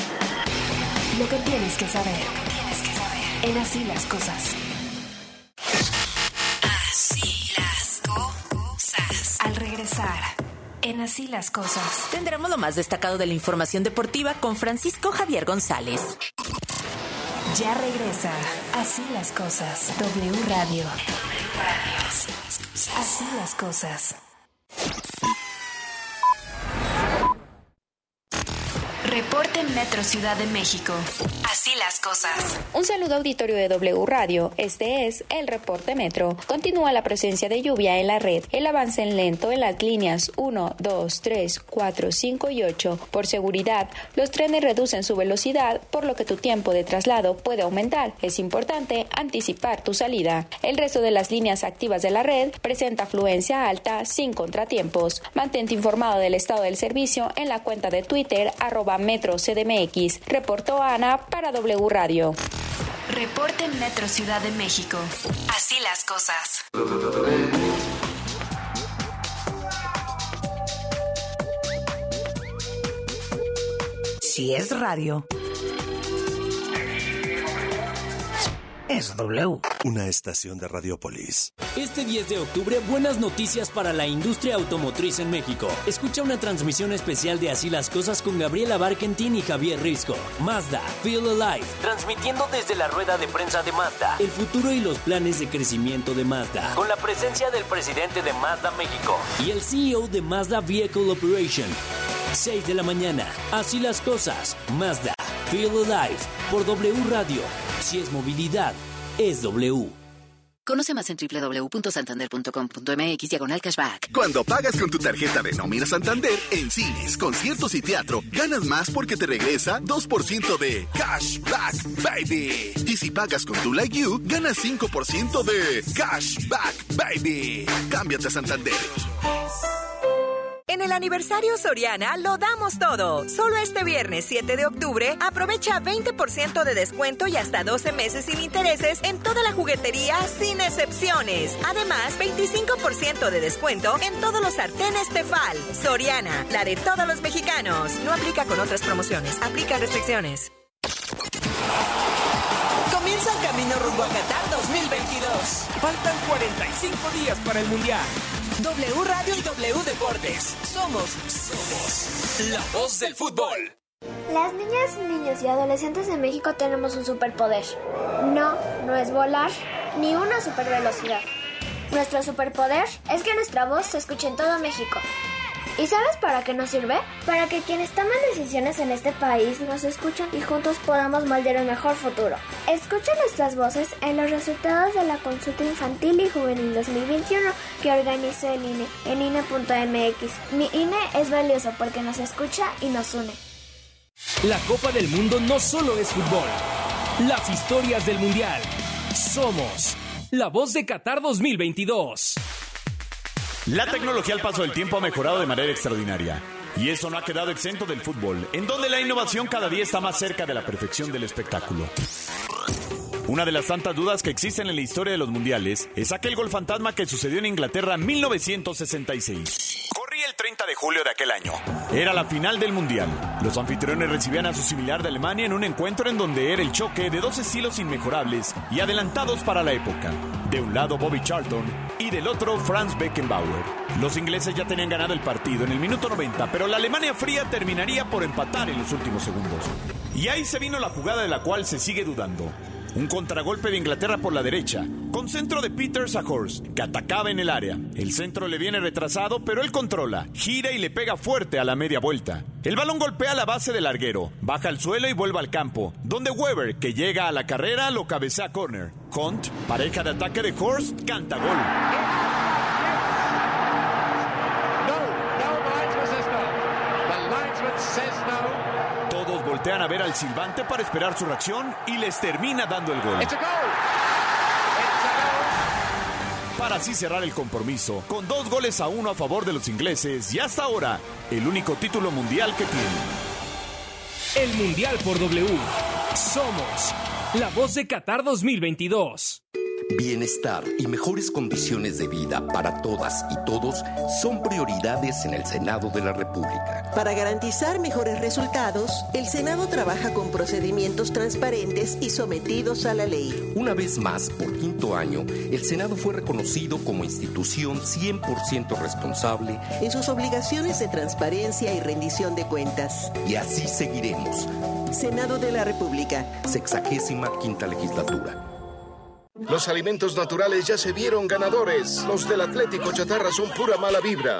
lo que tienes que saber en Así las Cosas. Así las cosas. Al regresar, en Así las Cosas, tendremos lo más destacado de la información deportiva con Francisco Javier González. Ya regresa Así las Cosas. W Radio. Así las Cosas. Reporte Metro Ciudad de México. Así las cosas. Un saludo auditorio de W Radio. Este es el Reporte Metro. Continúa la presencia de lluvia en la red. El avance en lento en las líneas uno, dos, tres, cuatro, cinco y ocho. Por seguridad, los trenes reducen su velocidad, por lo que tu tiempo de traslado puede aumentar. Es importante anticipar tu salida. El resto de las líneas activas de la red presenta afluencia alta sin contratiempos. Mantente informado del estado del servicio en la cuenta de Twitter arroba Metro C D M X. Reportó Ana para W Radio. Reporte Metro Ciudad de México. Así las cosas. Si es radio, es W. Una estación de Radiopolis. Este diez de octubre, buenas noticias para la industria automotriz en México. Escucha una transmisión especial de Así las Cosas con Gabriela Barkentin y Javier Risco. Mazda, Feel Alive, transmitiendo desde la rueda de prensa de Mazda el futuro y los planes de crecimiento de Mazda, con la presencia del presidente de Mazda México y el C E O de Mazda Vehicle Operation. seis de la mañana, Así las Cosas, Mazda, Feel Alive, por W Radio. Si es movilidad, es W. Conoce más en doble u doble u doble u punto santander punto com punto m x diagonal cashback. Cuando pagas con tu tarjeta de nómina Santander en cines, conciertos y teatro, ganas más porque te regresa dos por ciento de cashback, baby. Y si pagas con tu Like You, ganas cinco por ciento de cashback, baby. Cámbiate a Santander. En el aniversario Soriana lo damos todo. Solo este viernes siete de octubre aprovecha veinte por ciento de descuento y hasta doce meses sin intereses en toda la juguetería sin excepciones. Además, veinticinco por ciento de descuento en todos los sartenes Tefal. Soriana, la de todos los mexicanos. No aplica con otras promociones. Aplica restricciones. Comienza el camino rumbo a Qatar dos mil veintidós. Faltan cuarenta y cinco días para el Mundial. W Radio y W Deportes. Somos, somos la voz del fútbol. Las niñas, niños y adolescentes de México tenemos un superpoder. No, no es volar, ni una supervelocidad. Nuestro superpoder es que nuestra voz se escuche en todo México. ¿Y sabes para qué nos sirve? Para que quienes toman decisiones en este país nos escuchen y juntos podamos moldear un mejor futuro. Escucha nuestras voces en los resultados de la consulta infantil y juvenil dos mil veintiuno que organizó el I N E en I N E punto M X. Mi I N E es valioso porque nos escucha y nos une. La Copa del Mundo no solo es fútbol. Las historias del Mundial. Somos la voz de Qatar dos mil veintidós. La tecnología al paso del tiempo ha mejorado de manera extraordinaria. Y eso no ha quedado exento del fútbol, en donde la innovación cada día está más cerca de la perfección del espectáculo. Una de las tantas dudas que existen en la historia de los mundiales es aquel gol fantasma que sucedió en Inglaterra en mil novecientos sesenta y seis. Corría el treinta de julio de aquel año. Era la final del mundial. Los anfitriones recibían a su similar de Alemania en un encuentro en donde era el choque de dos estilos inmejorables y adelantados para la época. De un lado Bobby Charlton y del otro Franz Beckenbauer. Los ingleses ya tenían ganado el partido en el minuto noventa, pero la Alemania fría terminaría por empatar en los últimos segundos. Y ahí se vino la jugada de la cual se sigue dudando. Un contragolpe de Inglaterra por la derecha, con centro de Peter Saghorst, que atacaba en el área. El centro le viene retrasado, pero él controla, gira y le pega fuerte a la media vuelta. El balón golpea la base del larguero, baja al suelo y vuelve al campo, donde Weber, que llega a la carrera, lo cabecea a corner. Hunt, pareja de ataque de Horst, canta gol. Todos voltean a ver al silbante para esperar su reacción y les termina dando el gol. Para así cerrar el compromiso, con dos goles a uno a favor de los ingleses y hasta ahora, el único título mundial que tienen. El Mundial por W. Somos la voz de Qatar dos mil veintidós. Bienestar y mejores condiciones de vida para todas y todos son prioridades en el Senado de la República. Para garantizar mejores resultados, el Senado trabaja con procedimientos transparentes y sometidos a la ley. Una vez más, por quinto año, el Senado fue reconocido como institución cien por ciento responsable en sus obligaciones de transparencia y rendición de cuentas. Y así seguiremos. Senado de la República. Sexagésima quinta legislatura. Los alimentos naturales ya se vieron ganadores. Los del Atlético Chatarra son pura mala vibra.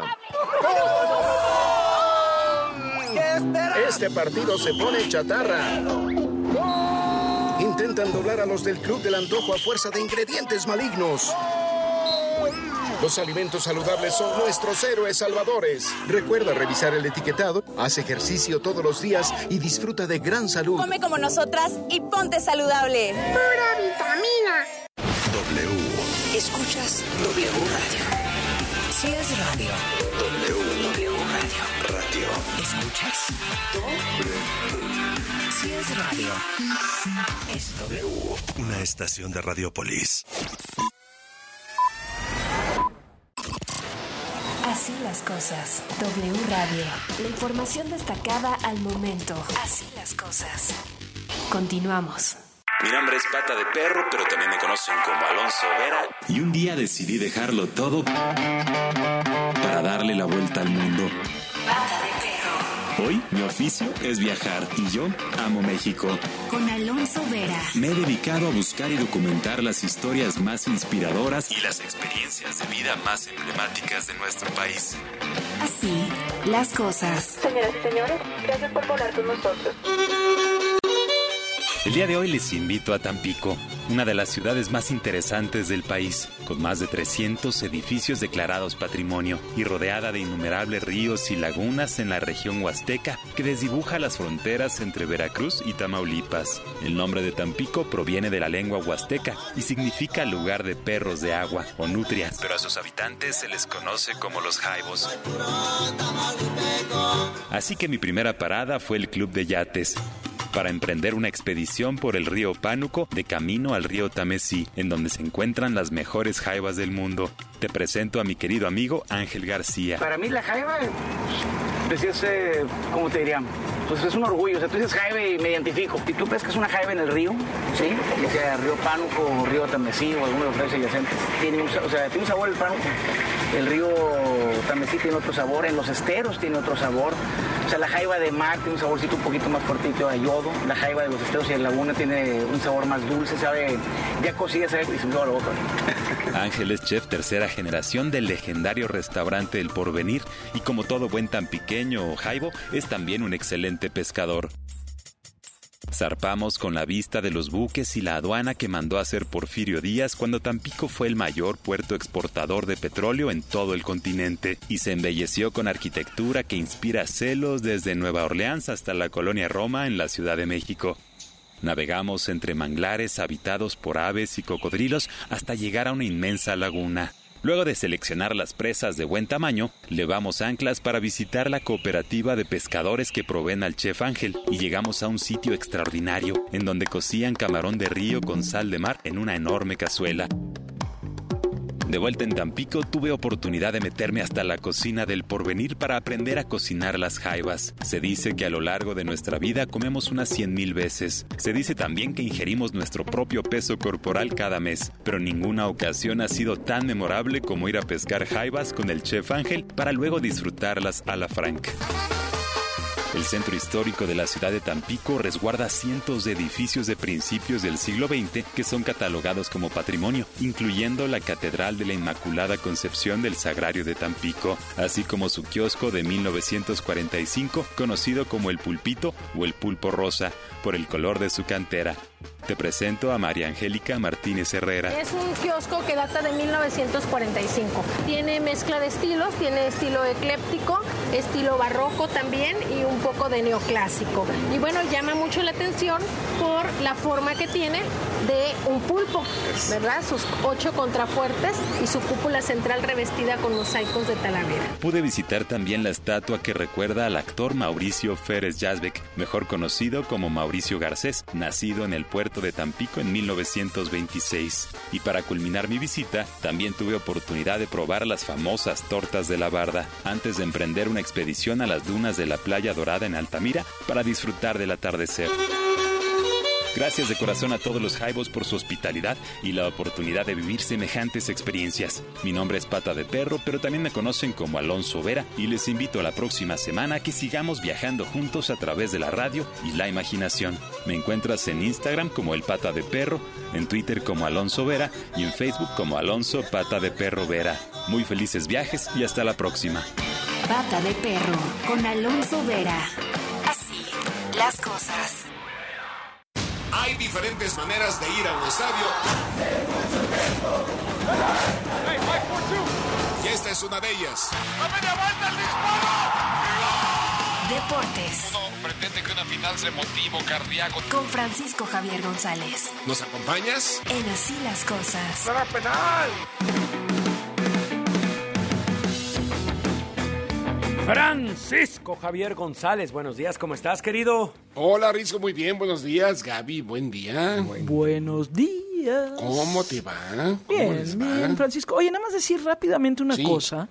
Este partido se pone chatarra. Intentan doblar a los del Club del Antojo a fuerza de ingredientes malignos. Los alimentos saludables son nuestros héroes salvadores. Recuerda revisar el etiquetado, haz ejercicio todos los días y disfruta de gran salud. Come como nosotras y ponte saludable. ¡Pura vitamina! W. Escuchas W Radio. Si es radio. W. W Radio. Radio. ¿Escuchas? W. Si es radio. Es W. Una estación de Radiopolis. Así las las cosas. W Radio. La información destacada al momento. Así las cosas. Continuamos. Mi nombre es Pata de Perro, pero también me conocen como Alonso Vera. Y un día decidí dejarlo todo para darle la vuelta al mundo. Pata de Perro. Hoy mi oficio es viajar y yo amo México. Con Alonso Vera. Me he dedicado a buscar y documentar las historias más inspiradoras y las experiencias de vida más emblemáticas de nuestro país. Así las cosas. Señoras y señores, gracias por volar con nosotros. El día de hoy les invito a Tampico, una de las ciudades más interesantes del país, con más de trescientos edificios declarados patrimonio y rodeada de innumerables ríos y lagunas en la región huasteca que desdibuja las fronteras entre Veracruz y Tamaulipas. El nombre de Tampico proviene de la lengua huasteca y significa lugar de perros de agua o nutrias, pero a sus habitantes se les conoce como los jaibos. Así que mi primera parada fue el Club de Yates, para emprender una expedición por el río Pánuco de camino al río Tamesí, en donde se encuentran las mejores jaivas del mundo. Te presento a mi querido amigo Ángel García. Para mí la jaiva, pues es, eh, ¿cómo te diría? Pues es un orgullo. O sea, tú dices jaiba y me identifico. Si tú pescas una jaiba en el río, ¿sí? Ya sea río Pánuco o río Tamesí o alguno de los ríos adyacentes, tiene un, o sea, tiene un sabor el Pánuco. El río Tamesí tiene otro sabor, en los esteros tiene otro sabor. O sea, la jaiba de mar tiene un saborcito un poquito más fuertito a yodo. La jaiba de los esteros y de laguna tiene un sabor más dulce, sabe, ya cocida, sabe, y se me va la boca. Ángel es chef tercera generación del legendario restaurante El Porvenir y como todo buen tampiqueño o jaibo, es también un excelente pescador. Zarpamos con la vista de los buques y la aduana que mandó hacer Porfirio Díaz cuando Tampico fue el mayor puerto exportador de petróleo en todo el continente y se embelleció con arquitectura que inspira celos desde Nueva Orleans hasta la colonia Roma en la Ciudad de México. Navegamos entre manglares habitados por aves y cocodrilos hasta llegar a una inmensa laguna. Luego de seleccionar las presas de buen tamaño, levamos anclas para visitar la cooperativa de pescadores que proveen al chef Ángel y llegamos a un sitio extraordinario en donde cocían camarón de río con sal de mar en una enorme cazuela. De vuelta en Tampico, tuve oportunidad de meterme hasta la cocina del Porvenir para aprender a cocinar las jaivas. Se dice que a lo largo de nuestra vida comemos unas cien mil veces. Se dice también que ingerimos nuestro propio peso corporal cada mes, pero ninguna ocasión ha sido tan memorable como ir a pescar jaivas con el chef Ángel para luego disfrutarlas a la franca. El centro histórico de la ciudad de Tampico resguarda cientos de edificios de principios del siglo veinte que son catalogados como patrimonio, incluyendo la Catedral de la Inmaculada Concepción del Sagrario de Tampico, así como su kiosco de mil novecientos cuarenta y cinco, conocido como el Pulpito o el Pulpo Rosa, por el color de su cantera. Te presento a María Angélica Martínez Herrera. Es un kiosco que data de mil novecientos cuarenta y cinco. Tiene mezcla de estilos, tiene estilo ecléptico, estilo barroco también y un poco de neoclásico. Y bueno, llama mucho la atención por la forma que tiene de un pulpo, ¿verdad? Sus ocho contrafuertes y su cúpula central revestida con mosaicos de talavera. Pude visitar también la estatua que recuerda al actor Mauricio Férez Yazbek, mejor conocido como Mauricio Garcés, nacido en el puerto de Tampico en mil novecientos veintiséis. Y para culminar mi visita, también tuve oportunidad de probar las famosas tortas de la Barda, antes de emprender una expedición a las dunas de la Playa Dorada en Altamira para disfrutar del atardecer. Gracias de corazón a todos los jaibos por su hospitalidad y la oportunidad de vivir semejantes experiencias. Mi nombre es Pata de Perro, pero también me conocen como Alonso Vera y les invito a la próxima semana a que sigamos viajando juntos a través de la radio y la imaginación. Me encuentras en Instagram como el Pata de Perro, en Twitter como Alonso Vera y en Facebook como Alonso Pata de Perro Vera. Muy felices viajes y hasta la próxima. Pata de Perro con Alonso Vera. Así las cosas. Hay diferentes maneras de ir a un estadio. Y esta es una de ellas. Deportes. Uno pretende que una final sea emotivo, cardíaco. Con Francisco Javier González. ¿Nos acompañas? En Así las cosas. ¡Para penal! Francisco Javier González, buenos días, ¿cómo estás, querido? Hola, Risco, muy bien, buenos días. Gaby, buen día. Buen... Buenos días. ¿Cómo te va? ¿Cómo Bien, les va? bien, Francisco. Oye, nada más decir rápidamente una sí. cosa.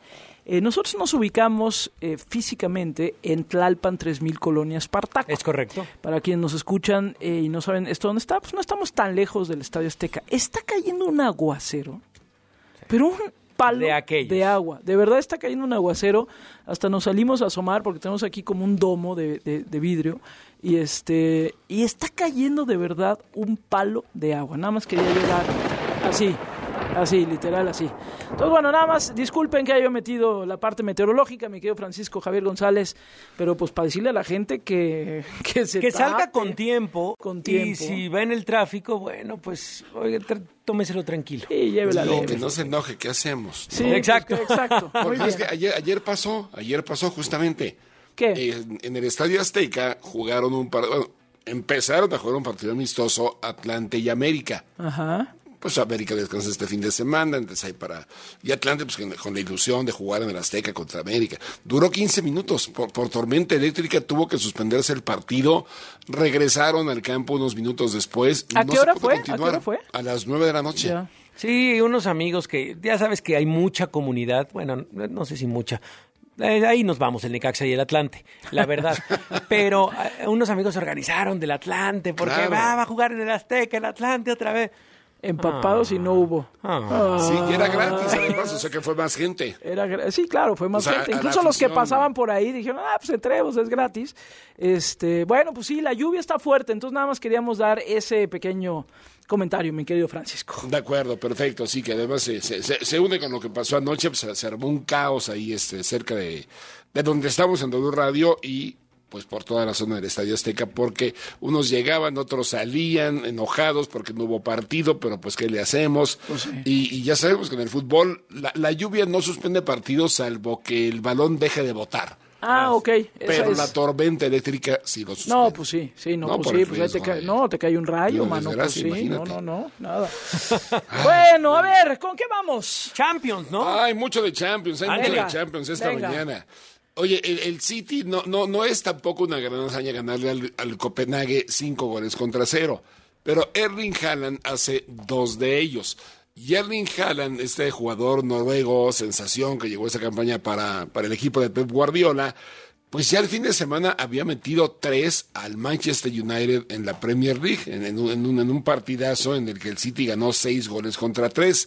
Eh, nosotros nos ubicamos eh, físicamente en Tlalpan tres mil Colonia Espartaco. Es correcto. Para quienes nos escuchan eh, y no saben esto dónde está, pues no estamos tan lejos del Estadio Azteca. Está cayendo un aguacero, sí. pero un palo de, de agua. De verdad está cayendo un aguacero. Hasta nos salimos a asomar porque tenemos aquí como un domo de, de, de vidrio. Y este y está cayendo de verdad un palo de agua. Nada más quería llegar así. Así, literal, así. Entonces, bueno, nada más, disculpen que haya metido la parte meteorológica, mi querido Francisco Javier González, pero pues para decirle a la gente que, que se Que tape, salga con tiempo, con tiempo. Y si va en el tráfico, bueno, pues, oiga, tra- tómeselo tranquilo. Sí, llévela. No, que no se enoje, ¿qué hacemos? Sí, ¿no? exacto. Pues, exacto. Muy Porque es bien. que ayer, ayer pasó, ayer pasó justamente. ¿Qué? Eh, en el Estadio Azteca jugaron un partido, bueno, empezaron a jugar un partido amistoso Atlante y América. Ajá. Pues América descansa este fin de semana, entonces hay para... Y Atlante, pues con, con la ilusión de jugar en el Azteca contra América. Duró quince minutos, por, por tormenta eléctrica tuvo que suspenderse el partido, regresaron al campo unos minutos después. Y ¿A no qué se hora pudo fue? continuar. ¿A qué hora fue? A las nueve de la noche. Ya. Sí, unos amigos que, ya sabes que hay mucha comunidad, bueno, no sé si mucha, eh, ahí nos vamos, el Necaxa y el Atlante, la verdad, pero eh, unos amigos se organizaron del Atlante, porque Claro. va, va a jugar en el Azteca, el Atlante otra vez. Empapados Ah. y no hubo. Ah. Sí, y era gratis además, o sea que fue más gente. Era gra- sí, claro, fue más O sea, gente. a la Incluso los que afición. pasaban por ahí dijeron, ah, pues entremos, es gratis. Este, bueno, pues sí, la lluvia está fuerte, entonces nada más queríamos dar ese pequeño comentario, mi querido Francisco. De acuerdo, perfecto, sí, que además se, se, se- se une con lo que pasó anoche, pues se, se armó un caos ahí este, cerca de, de donde estamos en W Radio y pues por toda la zona del Estadio Azteca, porque unos llegaban, otros salían enojados porque no hubo partido, pero pues ¿qué le hacemos? Pues sí. y, y ya sabemos que en el fútbol la, la lluvia no suspende partidos salvo que el balón deje de botar. Ah, ok. Esa Pero es- la tormenta eléctrica sí lo suspende. No, pues sí, sí, no, No, pues por sí, el pues ahí te riesgo cae, de- no, te cae un rayo, de una mano, pues desgracia, sí, no, imagínate. no, no, nada. Bueno, a ver, ¿con qué vamos? Champions, ¿no? Hay mucho de Champions, hay Ah, mucho venga, de Champions esta venga. mañana. Oye, el, el City no, no, no es tampoco una gran hazaña ganarle al, al Copenhague cinco goles contra cero, pero Erling Haaland hace dos de ellos. Y Erling Haaland, este jugador noruego, sensación que llegó a esta campaña para, para el equipo de Pep Guardiola, pues ya el fin de semana había metido tres al Manchester United en la Premier League, en, en un, en un- en un partidazo en el que el City ganó seis goles contra tres.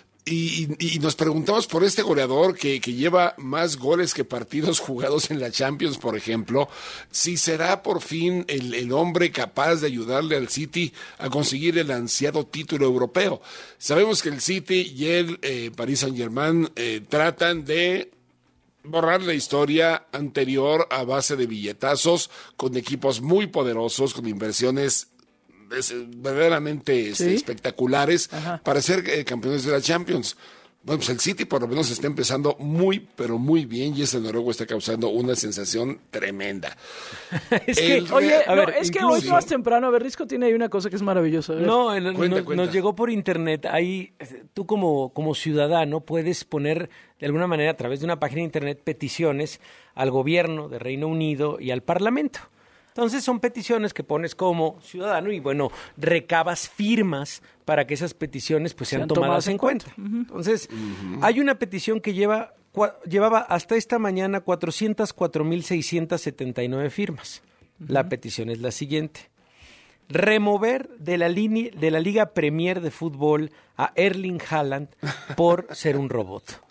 Y, y- y nos preguntamos por este goleador que, que lleva más goles que partidos jugados en la Champions, por ejemplo, si será por fin el, el hombre capaz de ayudarle al City a conseguir el ansiado título europeo. Sabemos que el City y el eh, Paris Saint-Germain eh, tratan de borrar la historia anterior a base de billetazos con equipos muy poderosos, con inversiones es, verdaderamente este, Sí. espectaculares Ajá. para ser eh, campeones de la Champions. Bueno, pues el City por lo menos está empezando muy, pero muy bien y este noruego está causando una sensación tremenda. Es El que, Oye, a no, ver, es que incluso- hoy más temprano, a ver, Risco tiene ahí una cosa que es maravillosa. a ver. No, en- Cuenta, nos, cuenta. nos llegó por internet. Ahí, eh, tú como, como ciudadano puedes poner de alguna manera a través de una página de internet peticiones al gobierno de Reino Unido y al Parlamento. Entonces son peticiones que pones como ciudadano y bueno, recabas firmas para que esas peticiones pues sean Sean tomadas, tomadas en en cuenta. Entonces, hay una petición que lleva cua- llevaba hasta esta mañana cuatrocientas cuatro mil seiscientas setenta y nueve firmas. La petición es la siguiente: remover de la línea de la Liga Premier de fútbol a Erling Haaland por ser un robot.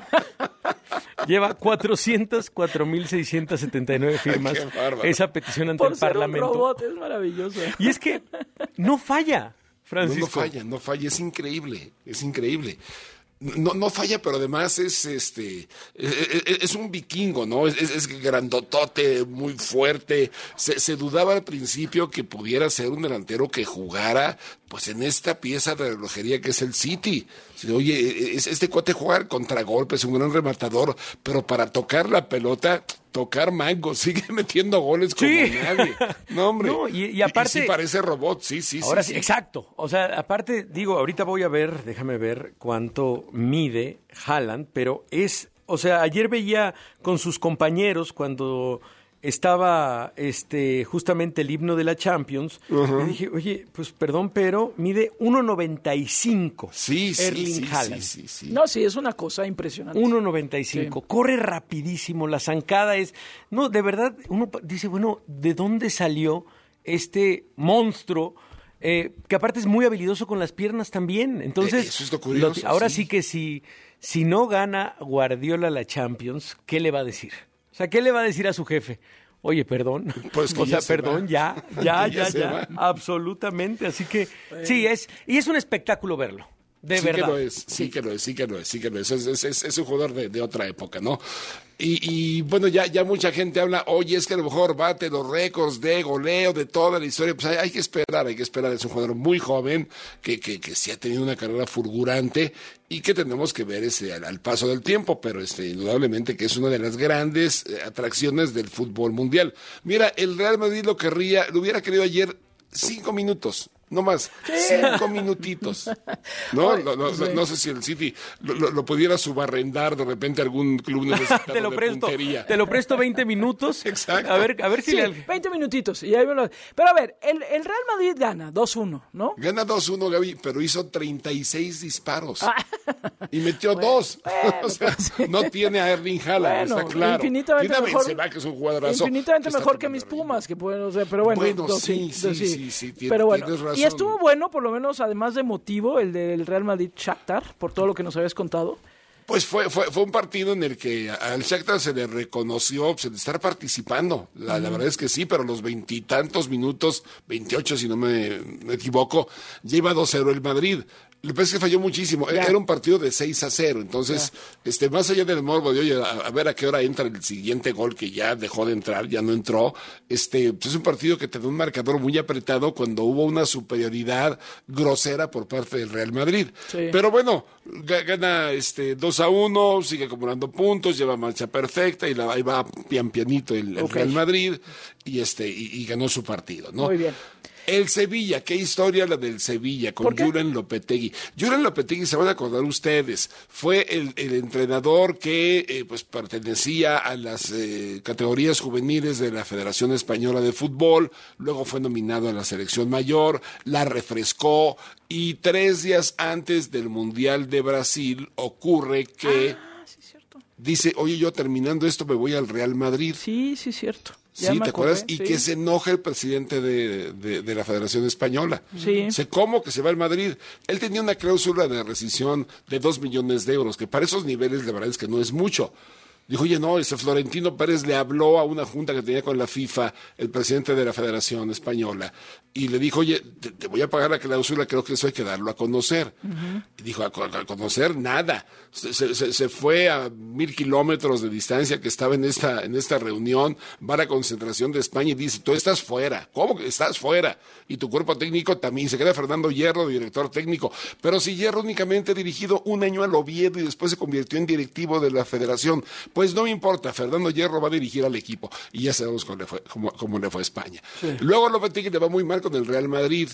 Lleva cuatrocientas cuatro mil seiscientas setenta y nueve firmas Qué bárbaro. esa petición ante Por el ser Parlamento. un robot, es maravilloso. Y es que no falla, No, Francisco. no falla, no falla, es increíble, es increíble. No, no falla, pero además es este es, es un vikingo, ¿no? Es, es, es grandotote, muy fuerte. Se, se dudaba al principio que pudiera ser un delantero que jugara pues en esta pieza de relojería que es el City. Si, Oye, es, este cuate juega contragolpes, un gran rematador, pero para tocar la pelota, tocar mango, sigue metiendo goles como Sí. nadie. No, hombre. No, y- y aparte- sí parece robot, sí, sí, Ahora sí. sí, sí. exacto. O sea, aparte, digo, ahorita voy a ver, déjame ver cuánto mide Haaland, pero es, o sea, ayer veía con sus compañeros cuando estaba este justamente el himno de la Champions, uh-huh. y dije, oye, pues perdón, pero mide uno noventa y cinco. Sí, sí, Erling sí, Haaland. sí, sí, sí. No, sí, es una cosa impresionante. uno noventa y cinco. Sí. Corre rapidísimo, la zancada es... No, de verdad, uno dice, bueno, ¿de dónde salió este monstruo? Eh, que aparte es muy habilidoso con las piernas también. Entonces, Eso es lo curioso, lo, ahora sí, sí que si, si no gana Guardiola la Champions, ¿qué le va a decir? O sea, ¿qué le va a decir a su jefe? Oye, perdón. Pues que o sea, ya perdón, va. ya, ya, ya, ya, ya. Absolutamente. Así que, sí, es, y es un espectáculo verlo. De sí verdad. Que lo es, sí, sí que lo es, sí que lo es, sí que lo es. Es, es, es, es un jugador de, de otra época, ¿no? Y, y bueno, ya, ya mucha gente habla, oye, es que a lo mejor bate los récords de goleo, de toda la historia. Pues hay, hay que esperar, hay que esperar. Es un jugador muy joven, que, que, que sí ha tenido una carrera fulgurante y que tenemos que ver ese, al, al paso del tiempo, pero este, indudablemente que es una de las grandes eh, atracciones del fútbol mundial. Mira, el Real Madrid lo querría, lo hubiera querido ayer cinco minutos. No más, cinco minutitos. No, Ay, no, no, sí. no, no sé si el City lo, lo, lo pudiera subarrendar de repente a algún club necesitado te lo de presto, puntería. te lo presto veinte minutos. Exacto. A ver, a ver si Sí, le... veinte minutitos. Y ahí me lo... Pero a ver, el, el Real Madrid gana dos uno, ¿no? Gana dos uno, Gaby, pero hizo treinta y seis disparos. Ah. Y metió Bueno, dos. bueno, o sea, pues, no tiene a Erling Haaland, Bueno, está claro. infinitamente Tiene a mejor- Benzema, que es un jugadorazo. Infinitamente que está mejor que tocando mis arriba. Pumas, que pueden, o sea, pero bueno, Bueno, no, sí, sí, sí, sí, tiene- pero bueno, tienes razón. y estuvo bueno, por lo menos, además de motivo, el del Real Madrid Shakhtar, por todo lo que nos habías contado. Pues fue, fue, fue un partido en el que al Shakhtar se le reconoció pues, el estar participando. La, la verdad es que sí, pero los veintitantos minutos, veintiocho si no me, me equivoco, ya iba dos cero el Madrid. Lo que pasa es que falló muchísimo. Ya. Era un partido de seis a cero. Entonces, este, más allá del morbo de, oye, a, a ver a qué hora entra el siguiente gol que ya dejó de entrar, ya no entró. Este, pues es un partido que te da un marcador muy apretado cuando hubo una superioridad grosera por parte del Real Madrid. Sí. Pero bueno, ga- gana este dos a uno, sigue acumulando puntos, lleva marcha perfecta y la, ahí va pian pianito el, el Ok. Real Madrid y este y, y ganó su partido, ¿no? Muy bien. El Sevilla, qué historia la del Sevilla con ¿Por qué? Julen Lopetegui. Julen Lopetegui, se van a acordar ustedes, fue el, el entrenador que eh, pues pertenecía a las eh, categorías juveniles de la Federación Española de Fútbol, luego fue nominado a la selección mayor, la refrescó y tres días antes del Mundial de Brasil ocurre que Ah, sí, cierto. dice, oye, yo terminando esto me voy al Real Madrid. Sí, sí, cierto. Ya Sí, me ¿te acordé, acuerdas? Y sí. que se enoja el presidente de, de, de la Federación Española. Sí. Se ¿Cómo que se va al Madrid? Él tenía una cláusula de rescisión de dos millones de euros, que para esos niveles la verdad es que no es mucho. Dijo, oye, no, ese Florentino Pérez le habló a una junta que tenía con la FIFA, el presidente de la Federación Española, y le dijo, oye, te, te voy a pagar la cláusula, creo que eso hay que darlo a conocer. Ujú. Y dijo, a, a conocer nada. Se, se, se fue a mil kilómetros de distancia que estaba en esta, en esta reunión, va a la concentración de España y dice, tú estás fuera. ¿Cómo que estás fuera? Y tu cuerpo técnico también. Se queda Fernando Hierro, director técnico. Pero si Hierro únicamente ha dirigido un año al Oviedo y después se convirtió en directivo de la federación, pues no me importa, Fernando Hierro va a dirigir al equipo. Y ya sabemos cómo le fue, cómo, cómo le fue a España. Sí. Luego Lopetegui le va muy mal con el Real Madrid.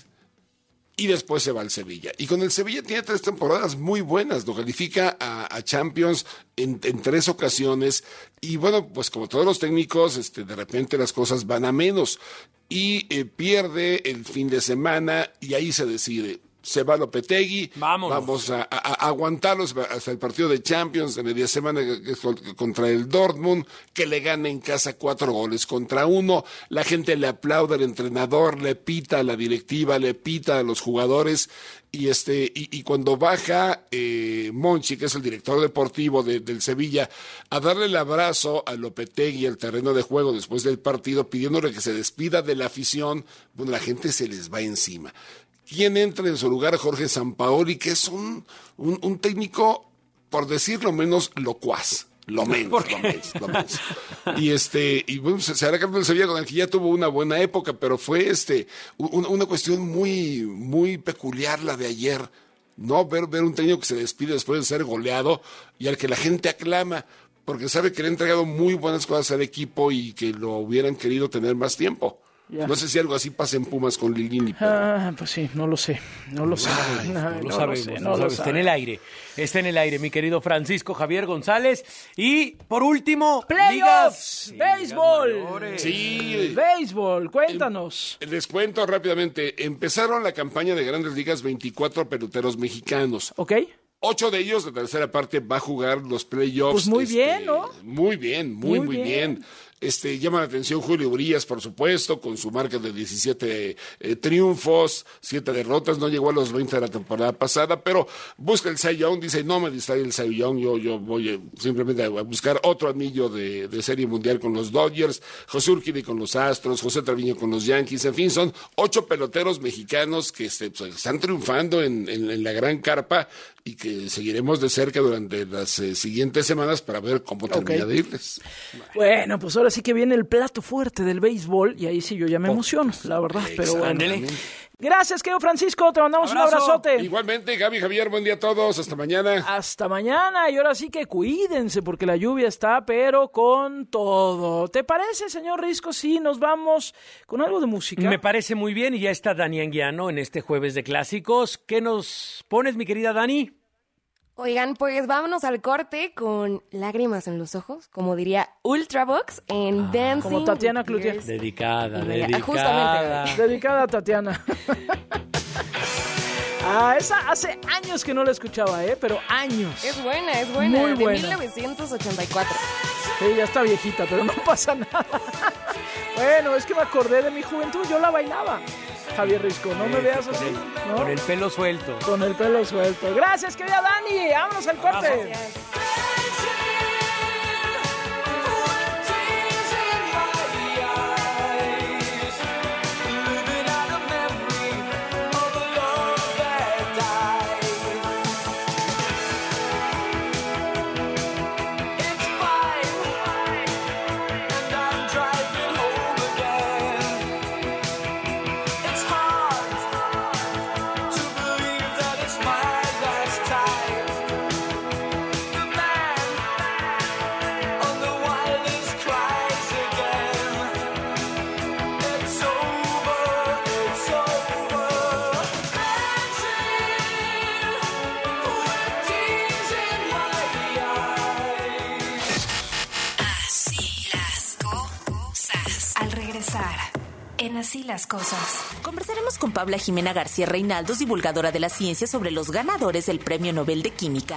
Y después se va al Sevilla. Y con el Sevilla tiene tres temporadas muy buenas. Lo califica a, a Champions en, en tres ocasiones. Y bueno, pues como todos los técnicos, este, de repente las cosas van a menos. Y eh, pierde el fin de semana y ahí se decide. Se va Lopetegui, Vámonos. vamos a, a- a aguantarlos hasta el partido de Champions de media semana que es contra el Dortmund, que le gana en casa cuatro goles contra uno. La gente le aplaude al entrenador, le pita a la directiva, le pita a los jugadores. Y este y, y cuando baja eh, Monchi, que es el director deportivo de- del Sevilla, a darle el abrazo a Lopetegui al terreno de juego después del partido, pidiéndole que se despida de la afición, bueno, la gente se les va encima. ¿Quién entra en su lugar? Jorge Sampaoli, que es un, un, un técnico, por decirlo menos, locuaz. Lo menos, lo menos, lo menos. Y este, y bueno, se, se hará cargo del Sevilla con el que ya tuvo una buena época, pero fue este, un- una cuestión muy, muy peculiar la de ayer. No ver, ver un técnico que se despide después de ser goleado y al que la gente aclama, porque sabe que le ha entregado muy buenas cosas al equipo y que lo hubieran querido tener más tiempo. Ya. No sé si algo así pasa en Pumas con Lilini. Pero... Ah, pues sí, no lo sé, no lo sé. Ay, no, no, no lo sabemos, sé, no no lo lo sabemos. Está en el aire, está en el aire, mi querido Francisco Javier González. Y por último, Playoffs, ligas, béisbol. Sí. Béisbol, cuéntanos. Les cuento rápidamente. Empezaron la campaña de Grandes Ligas veinticuatro peloteros mexicanos. Ok. Ocho de ellos, la tercera parte, va a jugar los playoffs. Pues muy este, bien, ¿no? Muy bien, muy, muy, Muy bien. bien. Este, llama la atención Julio Urías, por supuesto, con su marca de diecisiete eh, triunfos, siete derrotas, no llegó a los veinte de la temporada pasada, pero busca el Cy Young, dice, no me distrae el Cy Young, yo, yo voy eh, simplemente a buscar otro anillo de, de Serie Mundial con los Dodgers, José Urquidi con los Astros, José Treviño con los Yankees, en fin, son ocho peloteros mexicanos que este, pues, están triunfando en, en, en la gran carpa y que seguiremos de cerca durante las eh, siguientes semanas para ver cómo termina Ok. de irles. Bueno, pues ahora sí que viene el plato fuerte del béisbol y ahí sí yo ya me emociono, la verdad, pero bueno. Ándele. Gracias, querido Francisco, te mandamos Abrazo. un abrazote. Igualmente, Gaby, Javier, buen día a todos, hasta mañana. Hasta mañana y ahora sí que cuídense porque la lluvia está, pero con todo. ¿Te parece, señor Risco, si nos vamos con algo de música? Me parece muy bien y ya está Dani Anguiano en este jueves de clásicos. ¿Qué nos pones, mi querida Dani? Oigan, pues vámonos al corte con lágrimas en los ojos, como diría Ultravox en Dancing. Como Tatiana with Cloutier. Girls. Dedicada, Y me- dedicada. justamente. Dedicada a Tatiana. Ah, esa hace años que no la escuchaba, ¿eh? Pero años. Es buena, es buena. Muy de buena. mil novecientos ochenta y cuatro. Sí, ya está viejita, pero no pasa nada. Bueno, es que me acordé de mi juventud, yo la bailaba. Javier Risco, no me Eh, veas con así, el- ¿no? Con el pelo suelto. Con el pelo suelto. Gracias, querida Dani. Vámonos al corte. Así las cosas. Al regresar, en Así las cosas. Conversaremos con Paula Jimena García Reinaldos, divulgadora de la ciencia, sobre los ganadores del Premio Nobel de Química.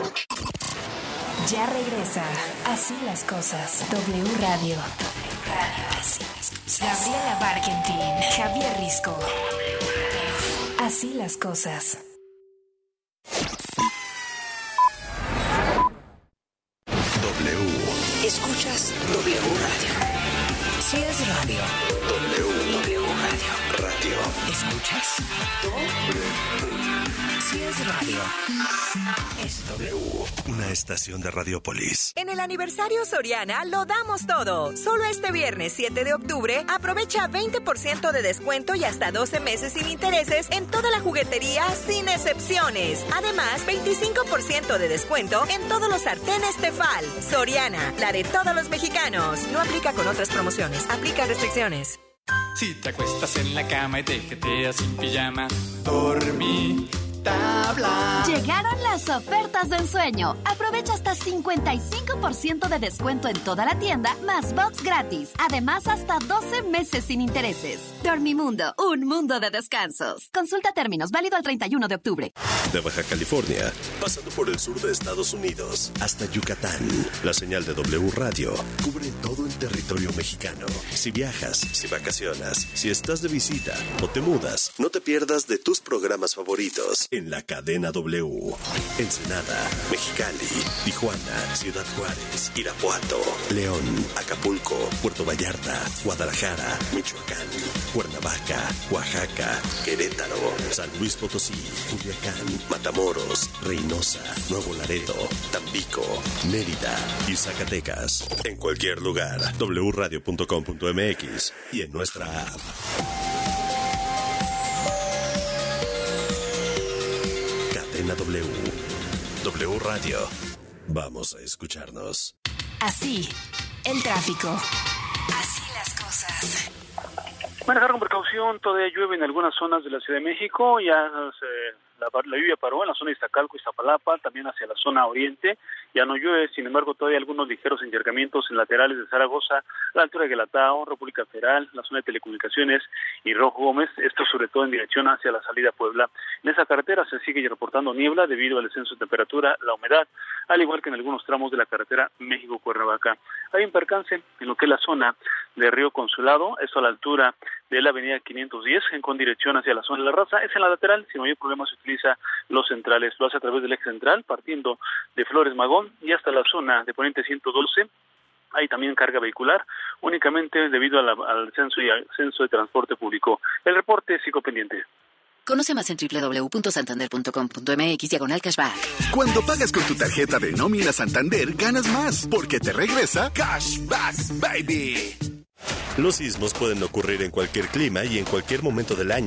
Ya regresa. Así las cosas. W Radio. W Radio. Así las cosas. Gabriela Barkentin. Javier Risco. Así las cosas. W. Escuchas W Radio. Si es radio. W. W Radio. Radio. ¿Escuchas? W. Si es radio. Es W. Una estación de Radiopolis. En el aniversario Soriana lo damos todo. Solo este viernes siete de octubre aprovecha veinte por ciento de descuento y hasta doce meses sin intereses en toda la juguetería sin excepciones. Además, veinticinco por ciento de descuento en todos los sartenes Tefal. Soriana, la de todos los mexicanos. No aplica con otras promociones. Aplica restricciones. Si te acuestas en la cama y te jeteas sin pijama, dormí. Tabla. Llegaron las ofertas de ensueño. Aprovecha hasta cincuenta y cinco por ciento de descuento en toda la tienda, más box gratis. Además, hasta doce meses sin intereses. Dormimundo, un mundo de descansos. Consulta términos, válido al treinta y uno de octubre. De Baja California, pasando por el sur de Estados Unidos, hasta Yucatán. La señal de W Radio cubre todo el territorio mexicano. Si viajas, si vacacionas, si estás de visita o te mudas, no te pierdas de tus programas favoritos en la cadena W. Ensenada, Mexicali, Tijuana, Ciudad Juárez, Irapuato, León, Acapulco, Puerto Vallarta, Guadalajara, Michoacán, Cuernavaca, Oaxaca, Querétaro, San Luis Potosí, Culiacán, Matamoros, Reynosa, Nuevo Laredo, Tampico, Mérida y Zacatecas. En cualquier lugar, w radio punto com punto m x y en nuestra app. Cadena W. W Radio. Vamos a escucharnos. Así, el tráfico. Así las cosas. Manejar con precaución, todavía llueve en algunas zonas de la Ciudad de México, ya se, la, la lluvia paró en la zona de Iztacalco y Iztapalapa, también hacia la zona oriente, ya no llueve, sin embargo todavía algunos ligeros encharcamientos en laterales de Zaragoza, a la altura de Guelatao, República Federal, la zona de Telecomunicaciones y Rojo Gómez, esto sobre todo en dirección hacia la salida a Puebla. En esa carretera se sigue reportando niebla debido al descenso de temperatura, la humedad, al igual que en algunos tramos de la carretera México-Cuernavaca. Hay un percance en lo que es la zona de Río Consulado, esto a la altura de la avenida quinientos diez, en con dirección hacia la zona de la Raza, es en la lateral, sin mayor problema se utiliza los centrales, lo hace a través del eje central, partiendo de Flores Magón y hasta la zona de Poniente ciento doce, hay también carga vehicular, únicamente debido a la, al censo y al censo de transporte público. El reporte sigo pendiente. Conoce más en doble u doble u doble u punto santander punto com punto m x diagonal cashback. Cuando pagas con tu tarjeta de nómina Santander, ganas más, porque te regresa Cashback Baby. Los sismos pueden ocurrir en cualquier clima y en cualquier momento del año.